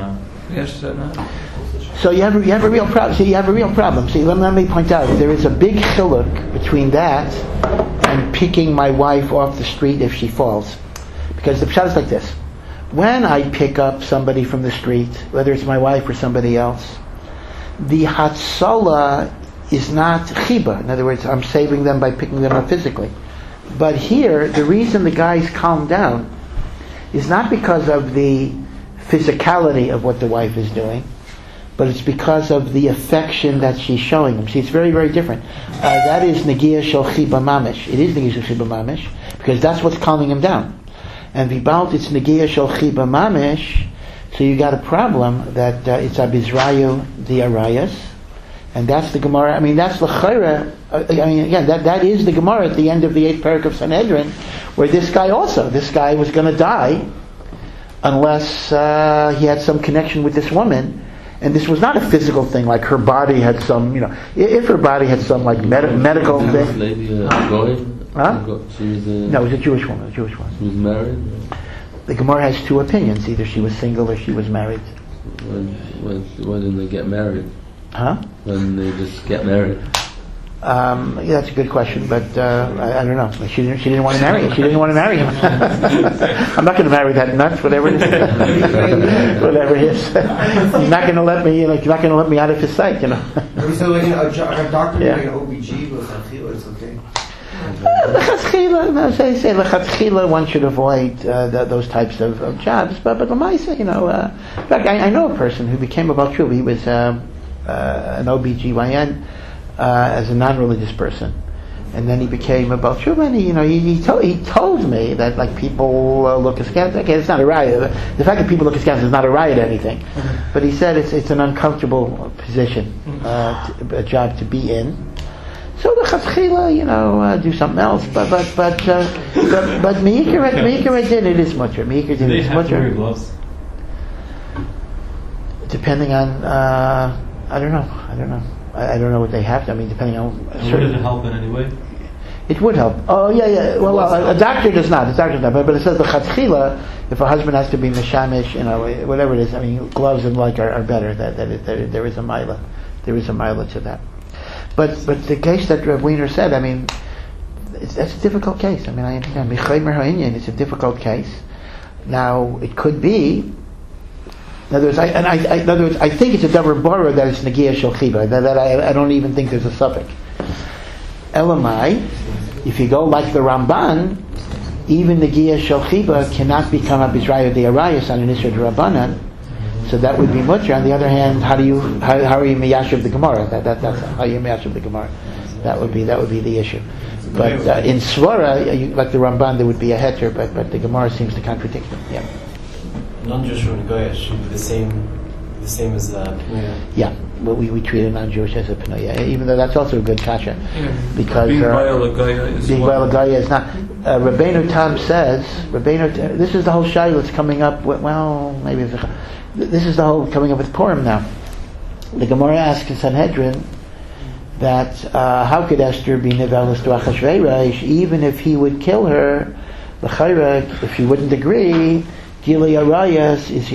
So you have a real problem. See, let me point out, there is a big chiluk between that and picking my wife off the street if she falls, because the pshat is like this. When I pick up somebody from the street, whether it's my wife or somebody else, the hatzalah is not chiba. In other words, I'm saving them by picking them up physically. But here, the reason the guys calm down is not because of the physicality of what the wife is doing, but it's because of the affection that she's showing them. See, it's very, very different. That is negia shel chiba mamish. It is negia shel chiba mamish, because that's what's calming him down. And vibalt, it's negia shel chiba mamish, so you got a problem that it's abizrayu the arayas, and that's the Gemara. I mean, that's the chayra. Again, that is the Gemara at the end of the 8th parak of Sanhedrin, where this guy was going to die unless he had some connection with this woman. And this was not a physical thing, like her body had some, if her body had some like medical thing. Lady, huh? She was no, it was a Jewish woman. She was married? The Gemara has two opinions. Either she was single or she was married. When did they get married? Huh? When they just get married? Yeah, that's a good question, but I don't know. She didn't want to marry him. She didn't want to marry him. I'm not going to marry that nut, whatever it is. Whatever it is. He's not going to let me. You're not going to let me out of his sight. So, like a doctor, like an OBG, it's okay. Say lechatchila, one should avoid those types of jobs. But l'maisa, in fact, I know a person who became a Baal Tshuva. He was an OBGYN as a non-religious person, and then he became a Baal Tshuva. And he told me that like people look askance. Okay, it's not a riot. The fact that people look askance is not a riot or anything. But he said it's an uncomfortable position, a job to be in. So the chatchila, do something else. But Meikara din it is mutter. Meikara din is mutter. Wear gloves? Depending on, I don't know. I don't know what they have to. I mean, depending on. Would it help in any way? It would help. Oh yeah. Well, a doctor does not. But it says the chatchila. If a husband has to be mishamish, whatever it is. I mean, gloves and are better. That there is a milah. There is a milah to that. But the case that Rav Wiener said, I mean, that's a difficult case. I mean, I understand. It's a difficult case. Now, it could be. In other words, I think it's a davar bora that it's negiah shel chiba. That I don't even think there's a suffix. Elamai, if you go like the Ramban, even negiah shel chiba cannot become a bizraya de arayas on an isra de rabbanan. So that would be mutter. On the other hand, how are you miyashiv the Gemara? That's how you miyashiv the Gemara. That would be the issue. But in Svara, like the Ramban, there would be a heter, but the Gemara seems to contradict them. Yeah. Non-Jewish Goya should be the same as Pneuya. Yeah, well, we treat a non-Jewish as a Pneuya, even though that's also a good kasha, because being Baal Goya is not. Rabbeinu Tam says, this is the whole shayla that's coming up. Well, maybe this is the whole coming up with Purim now. The Gemara asks in Sanhedrin that how could Esther be nevelas to Achashverosh even if he would kill her? If he wouldn't agree, Gilei Arayas is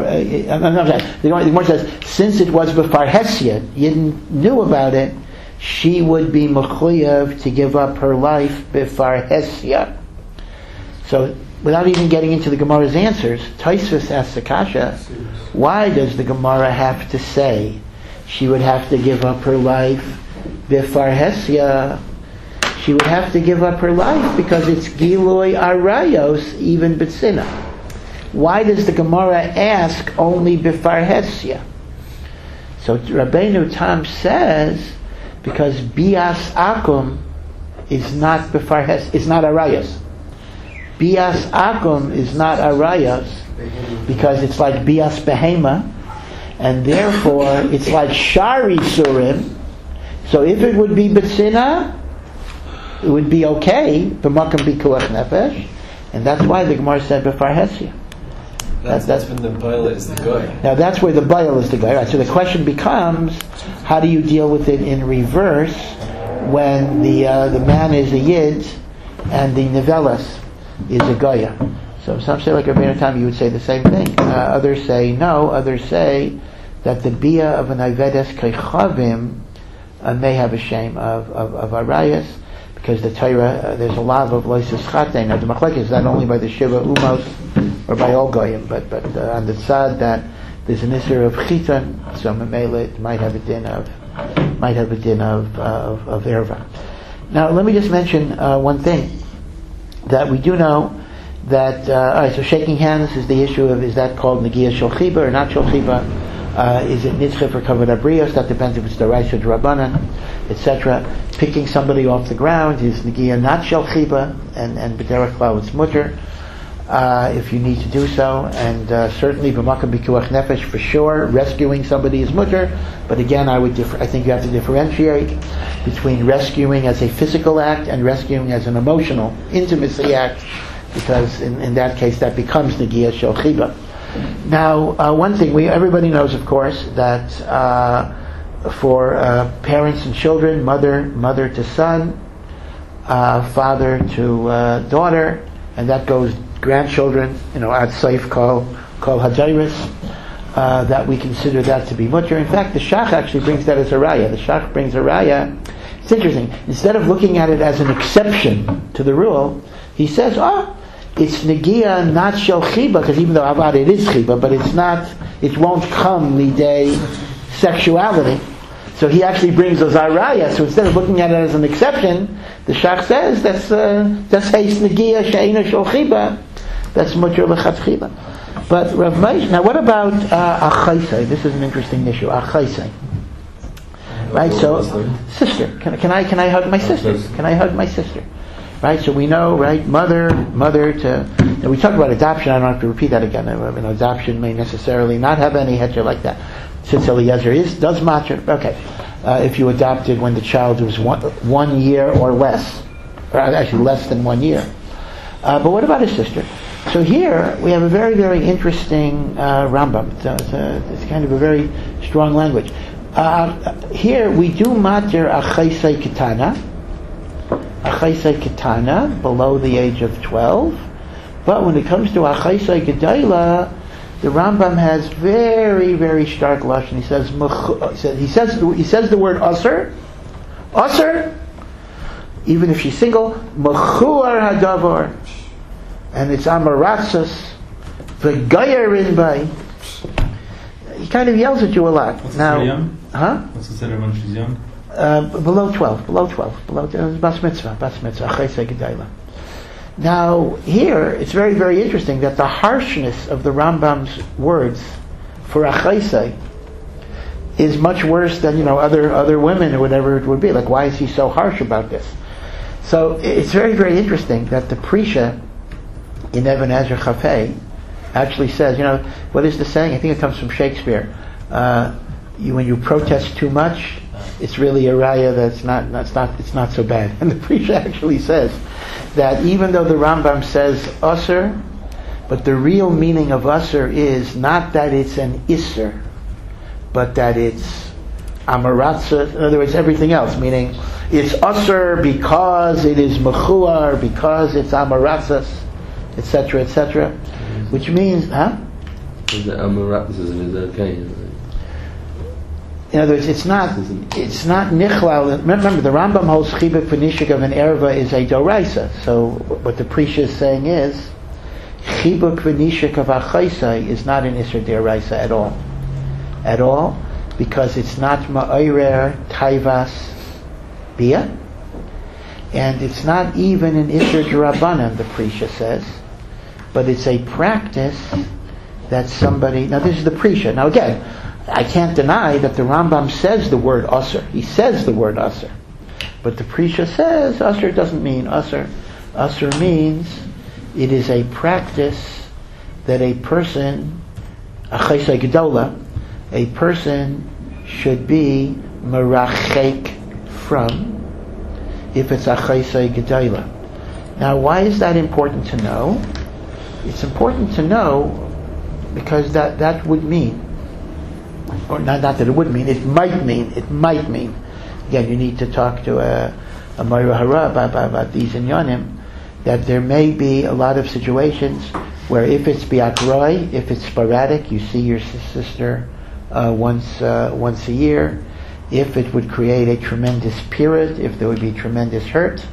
the Gemara says since it was before Hesia, Yidden knew about it, she would be mechuyev to give up her life before Hesia. So, without even getting into the Gemara's answers, Tosfos asks the kasha, why does the Gemara have to say she would have to give up her life before Hesia? She would have to give up her life because it's Giloi Arayos, even B'tzina. Why does the Gemara ask only before Hesia? So Rabbeinu Tam says because Bias Akum is not before Hesia, is not Arayos. Bias Akum is not Arayos because it's like Bias Behema, and therefore it's like Shari Surim. So if it would be B'tzina, it would be okay, B'makam B'kuach Nefesh, and that's why the Gemara said before Hesia. That's when the Baal is the guy. Now that's where the Baal is the guy. Right? So the question becomes, how do you deal with it in reverse when the man is a Yid and the Nevelas is a Goya? So some say like Rabbeinu Tam, you would say the same thing. Others say no. Others say that the Bia of an Ayvedes Kechavim may have a shame of Arayas, because the Torah, there's a law of Loisus Chatein. Now the Machlek is not only by the Shiva Umos or by all Goyim, but on the side that there's an Isser of Chitan, so Mamela it might have a din of Erva. Now let me just mention one thing that we do know that alright, so shaking hands is the issue of, is that called Negiah Shel Chiba or not Shel Chiba? Is it Nitzchah for Kavod Abrios? That depends if it's the Raisa D'Rabbanan, etc. Picking somebody off the ground is Negiah not Shel Chiba, and B'derech Klal it's Mutter, if you need to do so, and certainly B'makam B'kuach Nefesh for sure, rescuing somebody is Mutter, but again I think you have to differentiate between rescuing as a physical act and rescuing as an emotional intimacy act, because in that case that becomes Negiah Shel Chiba. Now, one thing everybody knows, of course, that for parents and children, mother to son, father to daughter, and that goes grandchildren, ad saif kol hajayris, that we consider that to be mutter. In fact, the Shach actually brings that as a raya. The Shach brings a raya. It's interesting. Instead of looking at it as an exception to the rule, he says, it's Negiah not Shel Chiba, because even though Avad it is Chiba, but it won't come lidei sexuality. So he actually brings a zaraya. So instead of looking at it as an exception, the Shach says that's heis negia she'ena shel chiba. That's mutter lechatchila. But Rav Moshe, now what about achaisai? This is an interesting issue. Achaisai, right? So sister, can I hug my sister? Can I hug my sister? Right? So we know, right? Mother to. Now we talked about adoption. I don't have to repeat that again. Adoption may necessarily not have any heter like that. Since Eliezer does matter, okay. If you adopted when the child was 1 year or less, or actually less than 1 year. But what about his sister? So here we have a very, very interesting Rambam. It's kind of a very strong language. Here we do matter achaisai kitana, below the age of 12. But when it comes to achaisai gedayla, the Rambam has very, very stark lashon. He says the word aser, even if she's single, mechuar hadavar, and it's amaratzas, v'gayarin bay. He kind of yells at you a lot. What's now, young? Huh? What's considered when she's young? Below 12, bas mitzvah, achaisai gedayla. Now, here, it's very, very interesting that the harshness of the Rambam's words for achaisai is much worse than, other women or whatever it would be. Like, why is he so harsh about this? So, it's very, very interesting that the Prisha in Even Ezer Chafei actually says, what is the saying? I think it comes from Shakespeare. When you protest too much, it's really a raya that's it's not so bad. And the Prisha actually says that even though the Rambam says usr, but the real meaning of usr is not that it's an isser, but that it's amaratza. In other words, everything else, meaning it's usr because it is mechuar, because it's amaratzas, etc., etc. Which means, Is it amaratzas is okay? In other words, it's not nichlal. Remember, the Rambam holds chibuk v'nishik of an erva is a doraisa. So what the Prisha is saying is chibuk v'nishik of achaisai is not an isser deraisa at all, because it's not ma'orer taivas bia, and it's not even an isser derabanan. The Prisha says, but it's a practice that somebody. Now this is the Prisha. Now again, I can't deny that the Rambam says the word usr. He says the word usr. But the Prisha says usr doesn't mean usr. Usr means it is a practice that a person, achaisai gedola, a person should be merachek from if it's achaisai gedola. Now why is that important to know? It's important to know because that would mean, or not that it would mean, it might mean. Again, you need to talk to a Moira Hara about these inyanim, that there may be a lot of situations where if it's biakroi, if it's sporadic, you see your sister once a year, if it would create a tremendous period, if there would be tremendous hurt,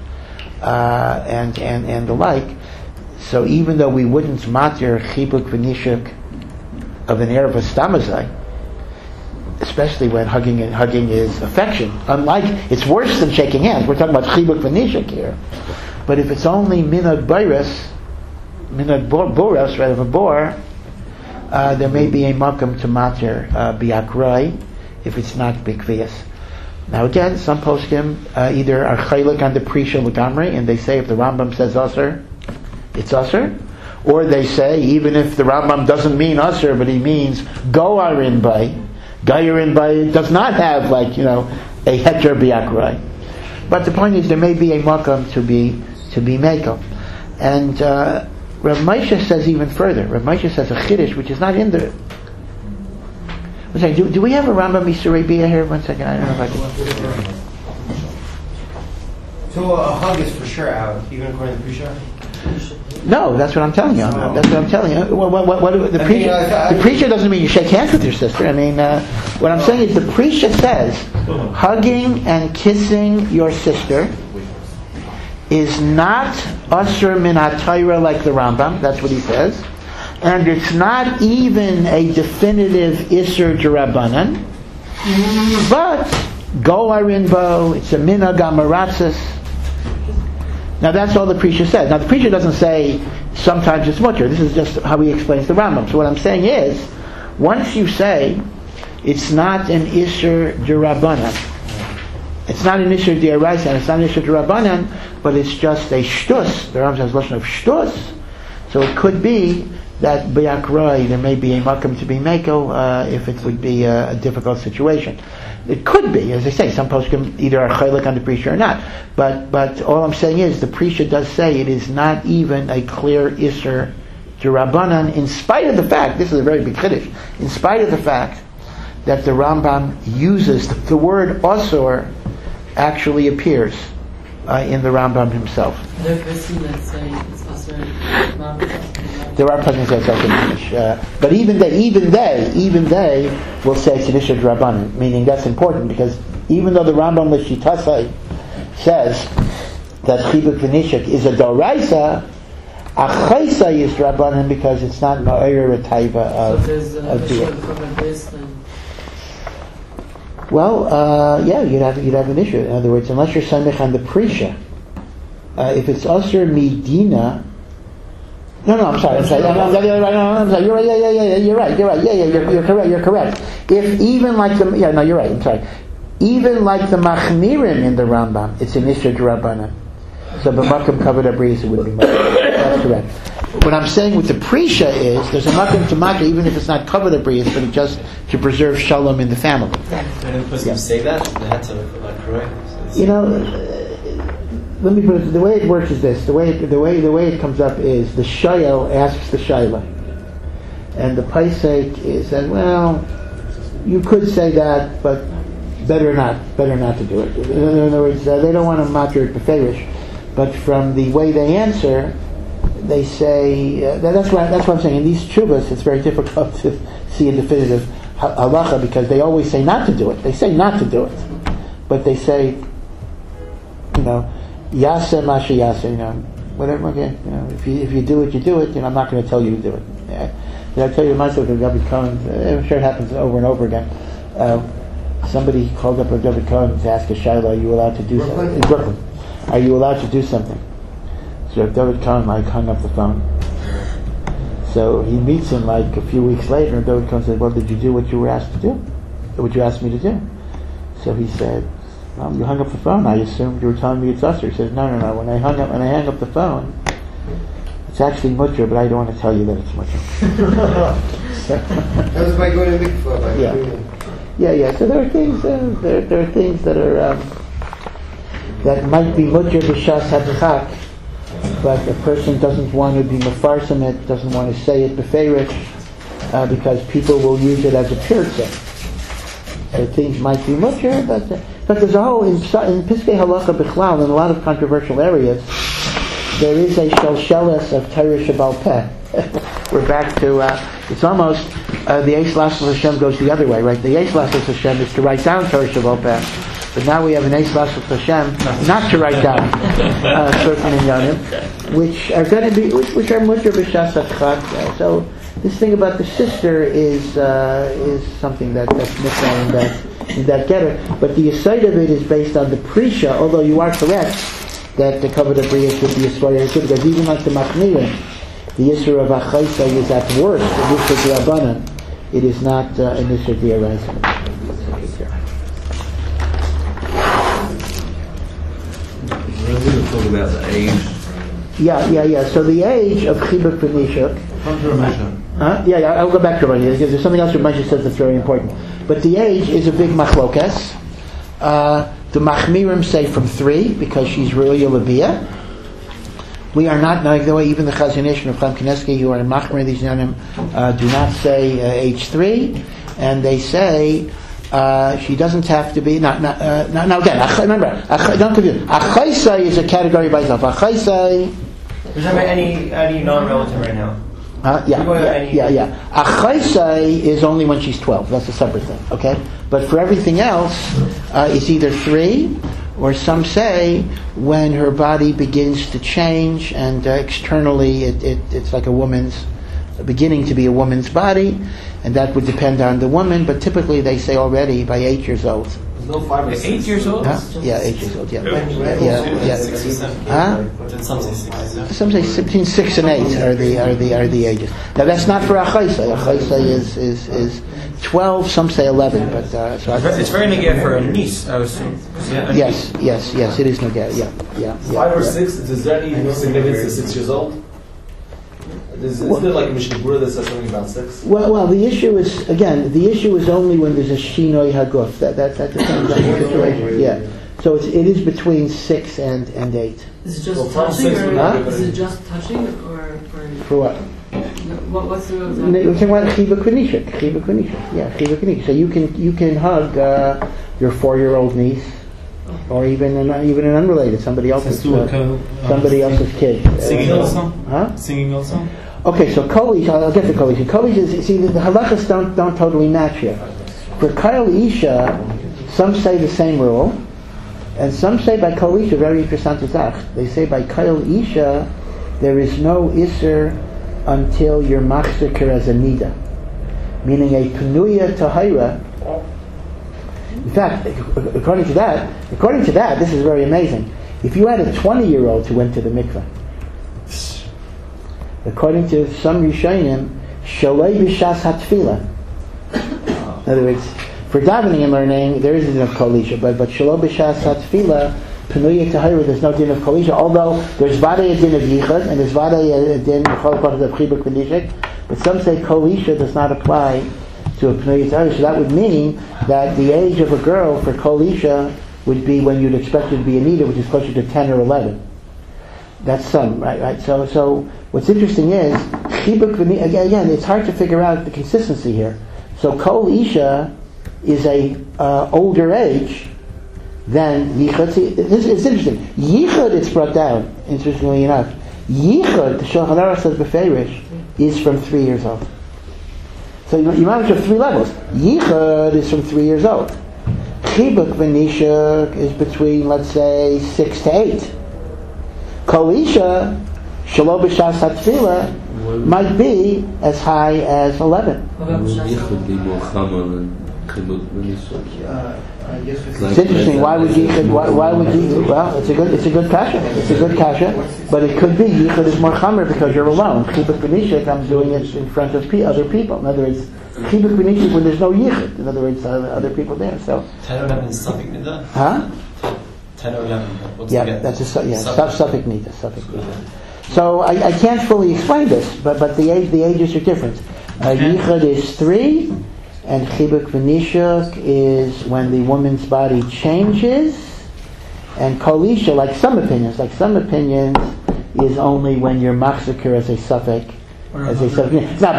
and the like. So even though we wouldn't matir chibuk v'nishuk of an erva stamazai, especially when hugging is affection. Unlike, it's worse than shaking hands. We're talking about chibuk v'nishuk here. But if it's only minad boros, rather of a bor, there may be a makam to matir biakrai if it's not bikvias. Now again, some poskim either are chaylik on the Prisha Lagamri, and they say if the Rambam says usr, it's usr, or they say even if the Rambam doesn't mean usr, but he means goarin by. Gayarin by does not have a heter biakrai. But the point is there may be a makam to be mekel. And Rav Moshe says even further. Rav Moshe says a chiddush which is not in the. Do we have a Rambam Isurei Bia here? 1 second, I don't know if I can. So a hug is for sure out, even according to the Prisha? No, that's what I'm telling you. That's what I'm telling you. The Prisha doesn't mean you shake hands with your sister. What I'm saying is the Prisha says hugging and kissing your sister is not asur min hatayra like the Rambam. That's what he says, and it's not even a definitive isur d'Rabbanan. But Golarin bo, it's a minhag amaratzis. Now that's all the Prisha says. Now the Prisha doesn't say sometimes it's mutter. This is just how he explains the Rambam. So what I'm saying is, once you say it's not an Isser D'Rabbanan, it's not an Isser D'Oraisa, and it's not an Isser D'Rabbanan, but it's just a shtus. The Rambam says lashon of shtus. So it could be that b'yakroi there may be a makam to be meko if it would be a difficult situation. It could be, as I say, some poskim either are chaylik on the Prisha or not. But all I'm saying is the Prisha does say it is not even a clear Isser D'Rabbanan, in spite of the fact, this is a very big chiddush, in spite of the fact that the Rambam uses the word Asur actually appears in the Rambam himself. There are person that say it's Asur. There are persons that say it's but even they will say it's an Isser D'Rabbanan, meaning that's important because even though the Rambam L'Shitasai says that Chibuk V'Nishuk is a Doraisa, Achaisa is D'Rabbanan because it's not Ma'ir Taiva of Diyah. Well, you'd have an issue. In other words, unless you're samech on the Prisha, if it's Asur Medina. No, I'm sorry. I'm sorry. You're right. You're right. You're correct. If even like the you're right. I'm sorry. Even like the Machmirim in the Rambam, it's an Isser D'Rabbanan. So b'makam kavod abrius it would be. That's correct. What I'm saying with the Prisha is there's a makam to makah even if it's not kavod abrius, but it's just to preserve shalom in the family. And of you say that they had to correct. Let me put it. The way it works is this. The way it comes up is the shayel asks the shayla, and the paisek says, "Well, you could say that, but better not to do it." In other words, they don't want to matter it beferish, but from the way they answer, they say that's what I'm saying. In these tshuvas, it's very difficult to see a definitive halacha because they always say not to do it. They say not to do it, but they say, Yasa Masha Yasa, whatever. Okay, if you do it, you do it. I'm not going to tell you to do it. Did I tell you myself with David Cohen? I'm sure it happens over and over again. Somebody called up with David Cohen to ask a shayla, "Are you allowed to do something in Brooklyn? Are you allowed to do something?" So David Cohen hung up the phone. So he meets him a few weeks later, and David Cohen said, "Well, did you do what you were asked to do? What you asked me to do?" So he said, "Well, you hung up the phone. I assumed you were telling me it's Asur." He said, No. When I hang up the phone, it's actually mutter, but I don't want to tell you that it's mutter." That was by going to mikvah. Yeah. So there are things. There are things that are that might be mutter b'shas hadchak, but a person doesn't want to be mefarsim it, doesn't want to say it beferish, because people will use it as a pirza. So things might be mutter, but there's a whole in Piskei Halacha Bichlal in a lot of controversial areas. There is a shalshelis of Torah Shebal Peh. We're back to it's almost the Eish Lassos Hashem goes the other way, right? The Eish Lassos Hashem is to write down Torah Shebal Peh, but now we have an Eish Lassos Hashem not to write down certain inyanim, which are going to be which are mutter b'shas hadchak. So this thing about the sister is something that's missing in that getter. But the aside of it is based on the Prisha, although you are correct that the kavod abrius would be a swear because even like the Machmirim, the Isser of Achaisa is at worst an Isser D'Rabbanan. It is not an Isser D'Oraisa. We're going to talk about the age. Yeah. So the age of Chibuk V'Nishuk. I'll go back to it. There's something else Ramesh says that's very important. But the age is a big machlokes. The Machmirim say from 3 because she's really a Leviah. We are not, like the way even the Chazon Ish and Chaim Kanievsky, who are in Machmir, these Yanim, do not say age 3, and they say she doesn't have to be. Now again, remember, don't confuse. Achaisa is a category by itself. Achaisa. We're talking about any non-relative right now. Yeah. Achaisa is only when she's 12. That's a separate thing. Okay, but for everything else, it's either 3, or some say when her body begins to change and externally it's like a woman's beginning to be a woman's body, and that would depend on the woman. But typically they say already by 8 years old. As no 5 or 6. 8 years old? Huh? Yeah, 8 years old, yeah. Huh? Some say 6. Some say between 6 and 8 are the ages. Now that's not for a chaysa. A chaysa is 12. Some say 11. But so it's very negate for a niece, I assume. Yes, it is negate. Yeah. 5 or 6. Is there any significance to 6 years old? Is there like a Mishnah Berurah that says something about 6? Well, the issue is only when there's a shinoi haguf. That depends on the situation. Yeah. So it is between 6 and 8. Is it just touching, or is it just touching, or for what? What's the rule? We're talking about chiba kvenisha. Yeah, chiba kvenisha. So you can hug your 4-year-old niece, or even an unrelated somebody else's kid. Singing also. Huh? Singing also. Okay, so Kolish, I'll get to Kolish. Kolish is, see, the halachas don't totally match here. For Kol Isha, some say the same rule, and some say by Kol Isha, very interesting zach. They say by Kol Isha, there is no Isser until you're machzir as a nida, meaning a penuya tahira. In fact, according to that, this is very amazing. If you had a 20-year-old who went to the mikveh, according to some Rishonim, shalei b'shas hatfila. In other words, for davening and learning, there is a din of kolisha, but shalei b'shas hatfila, penuya tahira, there's no din of kolisha. Although there's vadei a din of yichud and there's vadei a din of chibuk v'nishik, but some say kolisha does not apply to a penuya tahira. So that would mean that the age of a girl for kolisha would be when you'd expect her to be a nida, which is closer to 10 or 11. That's some, right? So what's interesting is, again, it's hard to figure out the consistency here. So Kol Isha is a older age than Yichud. See, it's interesting. Yichud, it's brought down, interestingly enough. Yichud, the Shulchan Aruch says beferish, is from 3 years old. So you manage to have 3 levels. Yichud is from 3 years old. Chibuk v'nishuk is between, let's say, 6 to 8. Kol Isha, Shelo b'shas hatfila, might be as high as 11. Yichud be more chamor than chibuk v'nishuk. It's interesting. Why would Yichud? Well, it's a good kasha. But it could be Yichud is more chamor because you're alone. Chibuk v'nishuk, I'm doing it in front of other people. In other words, chibuk v'nishuk when there's no Yichud. In other words, other people there. So 10 or 11 is Safek Nida? Huh? 10 or 11. That's Safek Nida. So I can't fully explain this, but the ages are different. Yichud is 3, and chibuk v'nishuk is when the woman's body changes, and Kol Isha, like some opinions, is only when you're machzir as a Safek. Now,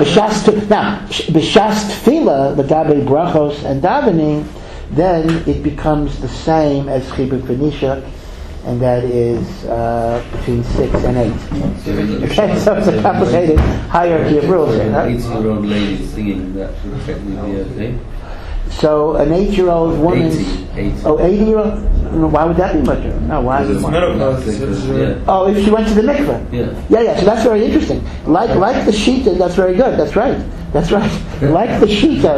b'shas tefila, the gabe brachos and davening, then it becomes the same as chibuk v'nishuk, and that is between 6 and 8. Okay, so it's a complicated hierarchy of rules. 18-year-old lady singing, that would effectively be okay. So an 8-year-old woman. 80-year-old. Why would that be much? No, why? Oh, if she went to the mikveh. Yeah. So that's very interesting. Like the shita, that's very good. That's right. Like the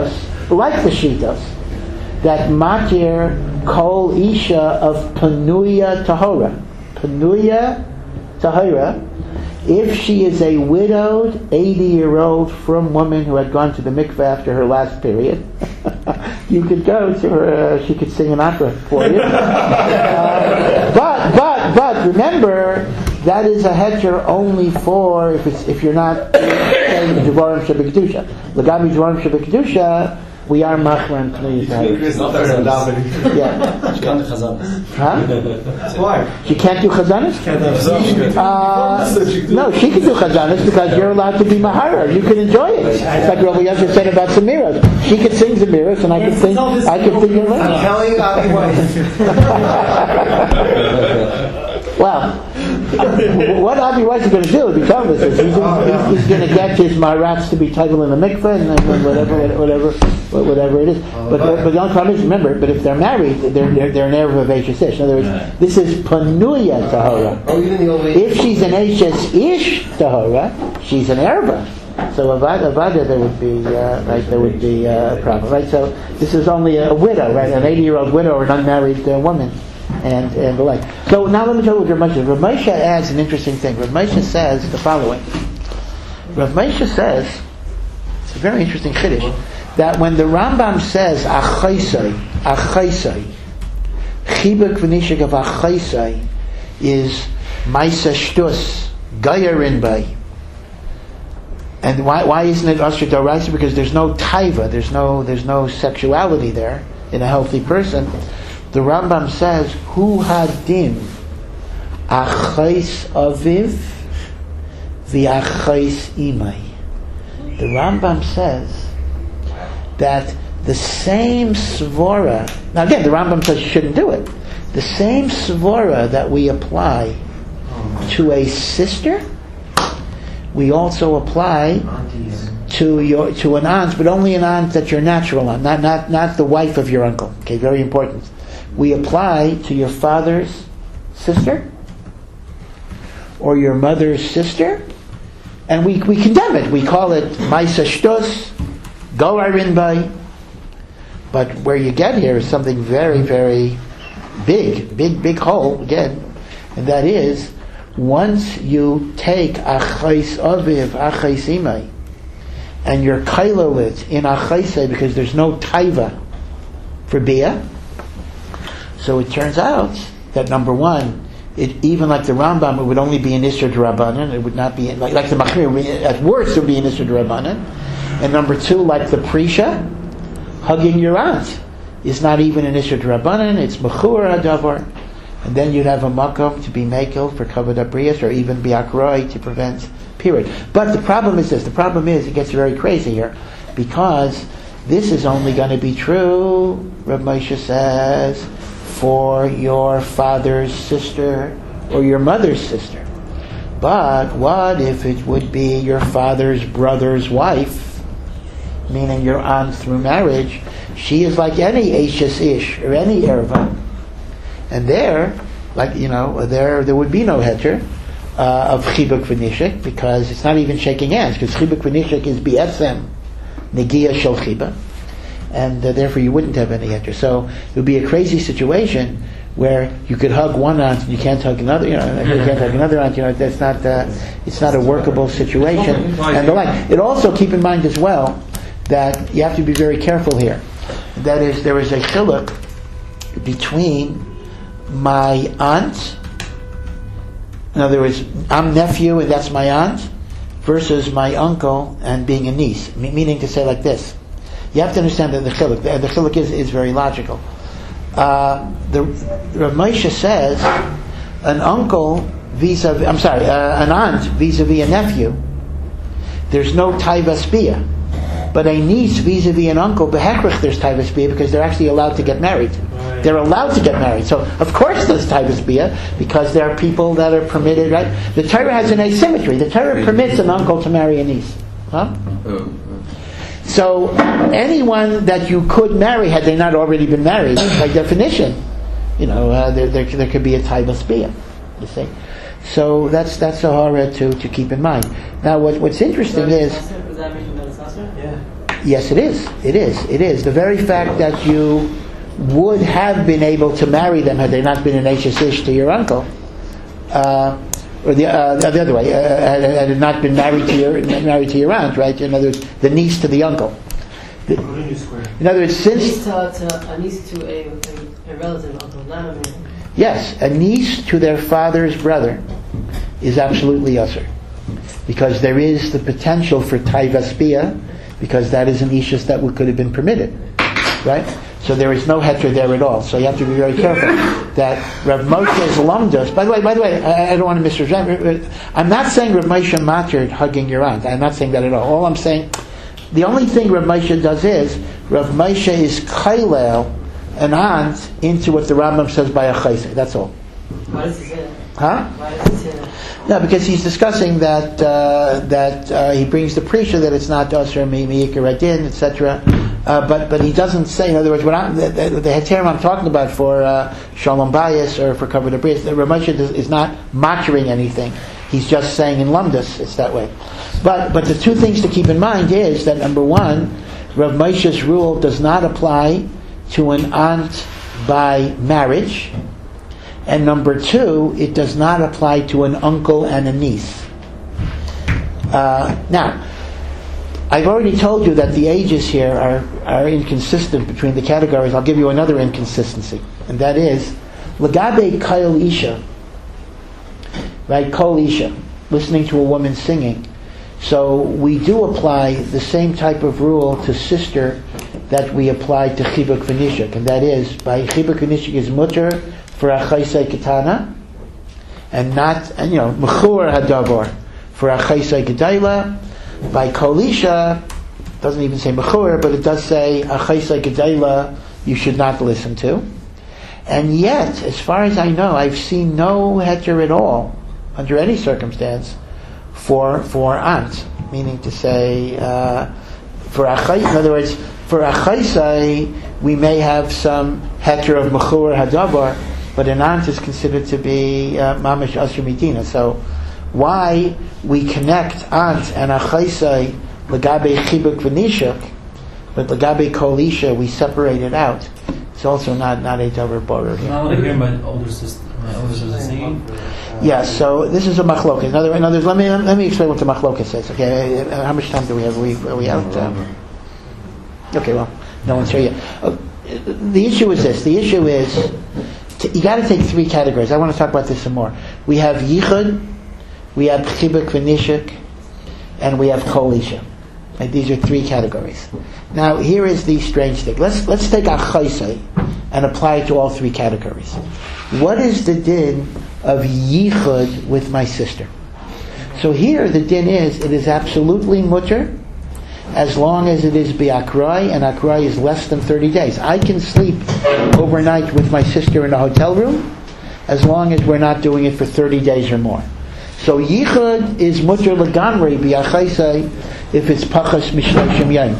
shitas. That matir kol isha of penuya tahora. Penuya tahora. If she is a widowed 80-year-old from woman who had gone to the mikveh after her last period, you could go to her. She could sing an opera for you. But remember, that is a heter only for if you're not saying Dvarim Shebekdusha. Lagabi Dvarim Shebekdusha. We are machran please. Yeah. She can't do chazanas. Huh? Why? She can't do chazanas? No, she can do chazanas because you're allowed to be mahara. You can enjoy it. It's like Rabbi Yosef said about Zemiros. She could sing Zemiros, and I could sing your letter. I'm telling Abi Weiss. Well, what Abi Weiss is going to do, if he tells us, is he's going to get his marats to be titled in the mikveh and whatever it is. But the only problem is, remember, but if they're married, they're an erev of Eishes Ish. In other words, this is panuya tahora. If she's an Eishes Ish tahora, she's an erva. So avada there would be right, there would be a problem, right? So this is only a widow, right? An 80-year-old widow or an unmarried woman, and the like. So now let me tell you what Rav Moshe. Rav Moshe adds an interesting thing. Rav Moshe says the following. Rav Moshe says, it's a very interesting chiddush, that when the Rambam says achaisai, chibuk v'nishik of achaisai is maisa shtus gayarin bay. And why isn't it Asher Doraisa? Because there's no taiva, there's no sexuality there in a healthy person. The Rambam says, Hu hadin achais aviv v'achais imai. The Rambam says that the same svara, now again the Rambam says you shouldn't do it, the same svara that we apply to a sister, we also apply to an aunt, but only an aunt that's your natural aunt, not the wife of your uncle. Okay, very important. We apply to your father's sister or your mother's sister, and we condemn it. We call it Maisa Shtus, Go Arin Bay. But where you get here is something very, very big hole again, and that is, once you take achais aviv, achais imai, and you're kailo it in achaisei because there's no taiva for bia, so it turns out that number one, it even like the Rambam, it would only be an Isser D'Rabbanan. It would not be like the Machmir. At worst, it would be an Isser D'Rabbanan. And number two, like the Prisha, hugging your aunt is not even an Isser D'Rabbanan. It's Mechur Hadavar. And then you'd have a makom to be mekel for kavod abrius, or even biakroi to prevent period. But the problem is this. The problem is it gets very crazy here, because this is only going to be true, Rav Moshe says, for your father's sister or your mother's sister. But what if it would be your father's brother's wife, meaning your aunt through marriage? She is like any Eishes Ish or any Erva. And there, there would be no heter of chibuk v'nishik, because it's not even shaking hands, because chibuk v'nishik is b'esem negia shel chiba, and therefore you wouldn't have any heter. So it would be a crazy situation where you could hug one aunt and you can't hug another. You can't hug another aunt. That's not. It's not a workable situation. And the like. It also, keep in mind as well that you have to be very careful here. That is, there is a chiluk between my aunt, in other words, I'm nephew and that's my aunt, versus my uncle and being a niece. Meaning to say like this. You have to understand that the chiluk is very logical. Rav Moshe says an uncle vis-a-vis, an aunt vis-a-vis a nephew, there's no taivas bia. But a niece vis-a-vis an uncle, behechrich, there's taivas bia, because they're actually allowed to get married. Right. They're allowed to get married. So, of course there's taivas bia, because there are people that are permitted, right? The Torah has an asymmetry. The Torah permits an uncle to marry a niece. Huh? So, anyone that you could marry, had they not already been married, by definition, there could be a taivas bia, you see. So, that's a horror to keep in mind. Now, what's interesting is... Yes, it is. It is. The very fact that you would have been able to marry them had they not been an Eishes Ish to your uncle, or the other way, had it not been married to your aunt, right? In other words, the niece to the uncle. In other words, since a niece to a relative uncle, not a man. Yes, a niece to their father's brother is absolutely usher, because there is the potential for taivas bia, because that is an ishus that could have been permitted, right? So there is no heter there at all. So you have to be very careful that Rav Moshe's lumdos. By the way, I don't want to misrepresent. I'm not saying Rav Moshe mattered hugging your aunt. I'm not saying that at all. All I'm saying, the only thing Rav Moshe does is Rav Moshe is kailel an aunt into what the Rambam says by a chayse. That's all. Why does he say that? Huh? Why does he say that? No, because he's discussing that he brings the prisha that it's not usher miyikar adin, etc. But he doesn't say. In other words, the heterim I'm talking about for shalom bayis or for kavod abrius, the Rav Moshe is not matchering anything. He's just saying in Lumdus it's that way. But the two things to keep in mind is that number one, Rav Moshe's rule does not apply to an aunt by marriage, and number two, it does not apply to an uncle and a niece. Now, I've already told you that the ages here are inconsistent between the categories. I'll give you another inconsistency, and that is Lagabe Kol Isha, right? Kol Isha, listening to a woman singing. So we do apply the same type of rule to sister that we apply to Chibuk V'Nishuk, and that is by Chibuk V'Nishuk is mutter for a Chaysai Ketana, and not, Mechur Hadavar for a Chaysai Gedayla. By Kol Isha, doesn't even say Mechur, but it does say a Chaysai Gedayla you should not listen to. And yet, as far as I know, I've seen no heter at all, under any circumstance, for aunt, meaning to say, for a Chaysai, in other words, for a Chaysai, we may have some heter of Mechur Hadavar, but an aunt is considered to be Mamish Asher Medina. So, why we connect aunt and a Chaysai Lagabe Chibuk V'Nishuk, but Lagabe Kol Isha we separate it out. It's also not a Davar Borer here. I hear my older sister singing. Yes, so this is a machlokas. In other words, let me explain what the machlokas says. Okay, how much time do we have? Are we out? Okay, well, no one's here yet. The issue is this. The issue is you got to take three categories. I want to talk about this some more. We have Yichud, we have Chibuk V'Nishuk, and we have Kol Isha. Right? These are three categories. Now, here is the strange thing. Let's take a Chaysai and apply it to all three categories. What is the din of Yichud with my sister? So here the din is, it is absolutely mutter as long as it is bi'akrai, and akrai is less than 30 days. I can sleep overnight with my sister in a hotel room as long as we're not doing it for 30 days or more. So Yichud is mutter legamrei bi'achaysai if it's pachas mishloshim yayim.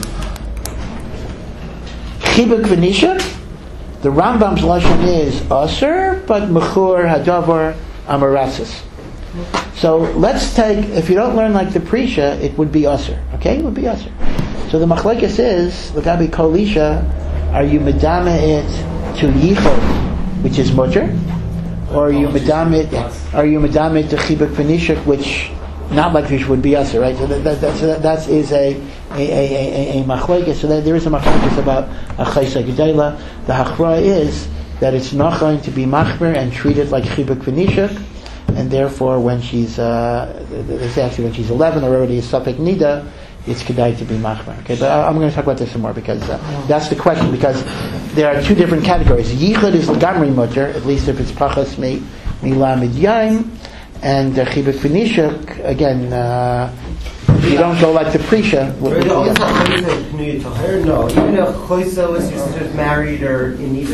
Chibuk V'Nishuk, the Rambam's lashon is aser, but mechur hadavar amaratzis. So let's take, if you don't learn like the Prisha, it would be aser. Okay, it would be aser. So the machlekes is, Lagabi Kol Isha, are you medame it to Yichud, which is mutter, or are you medame it to Chibuk V'Nishuk, which not like fish would be aser, right? So that is a machlekes. So there is a machlekes about a Chaysai Gedayla. The hachra is that it's not going to be machmer and treated like Chibuk V'Nishuk, and therefore when she's when she's 11 or already a Safek Nida, it's kedai to be machmer. Okay, but I'm going to talk about this some more because that's the question. Because there are two different categories. Yichud is legamri mutter, at least if it's pachas milamid yaim, and Chibuk V'Nishuk again. You don't go like the Prisha. No, even if Choysa was married or in need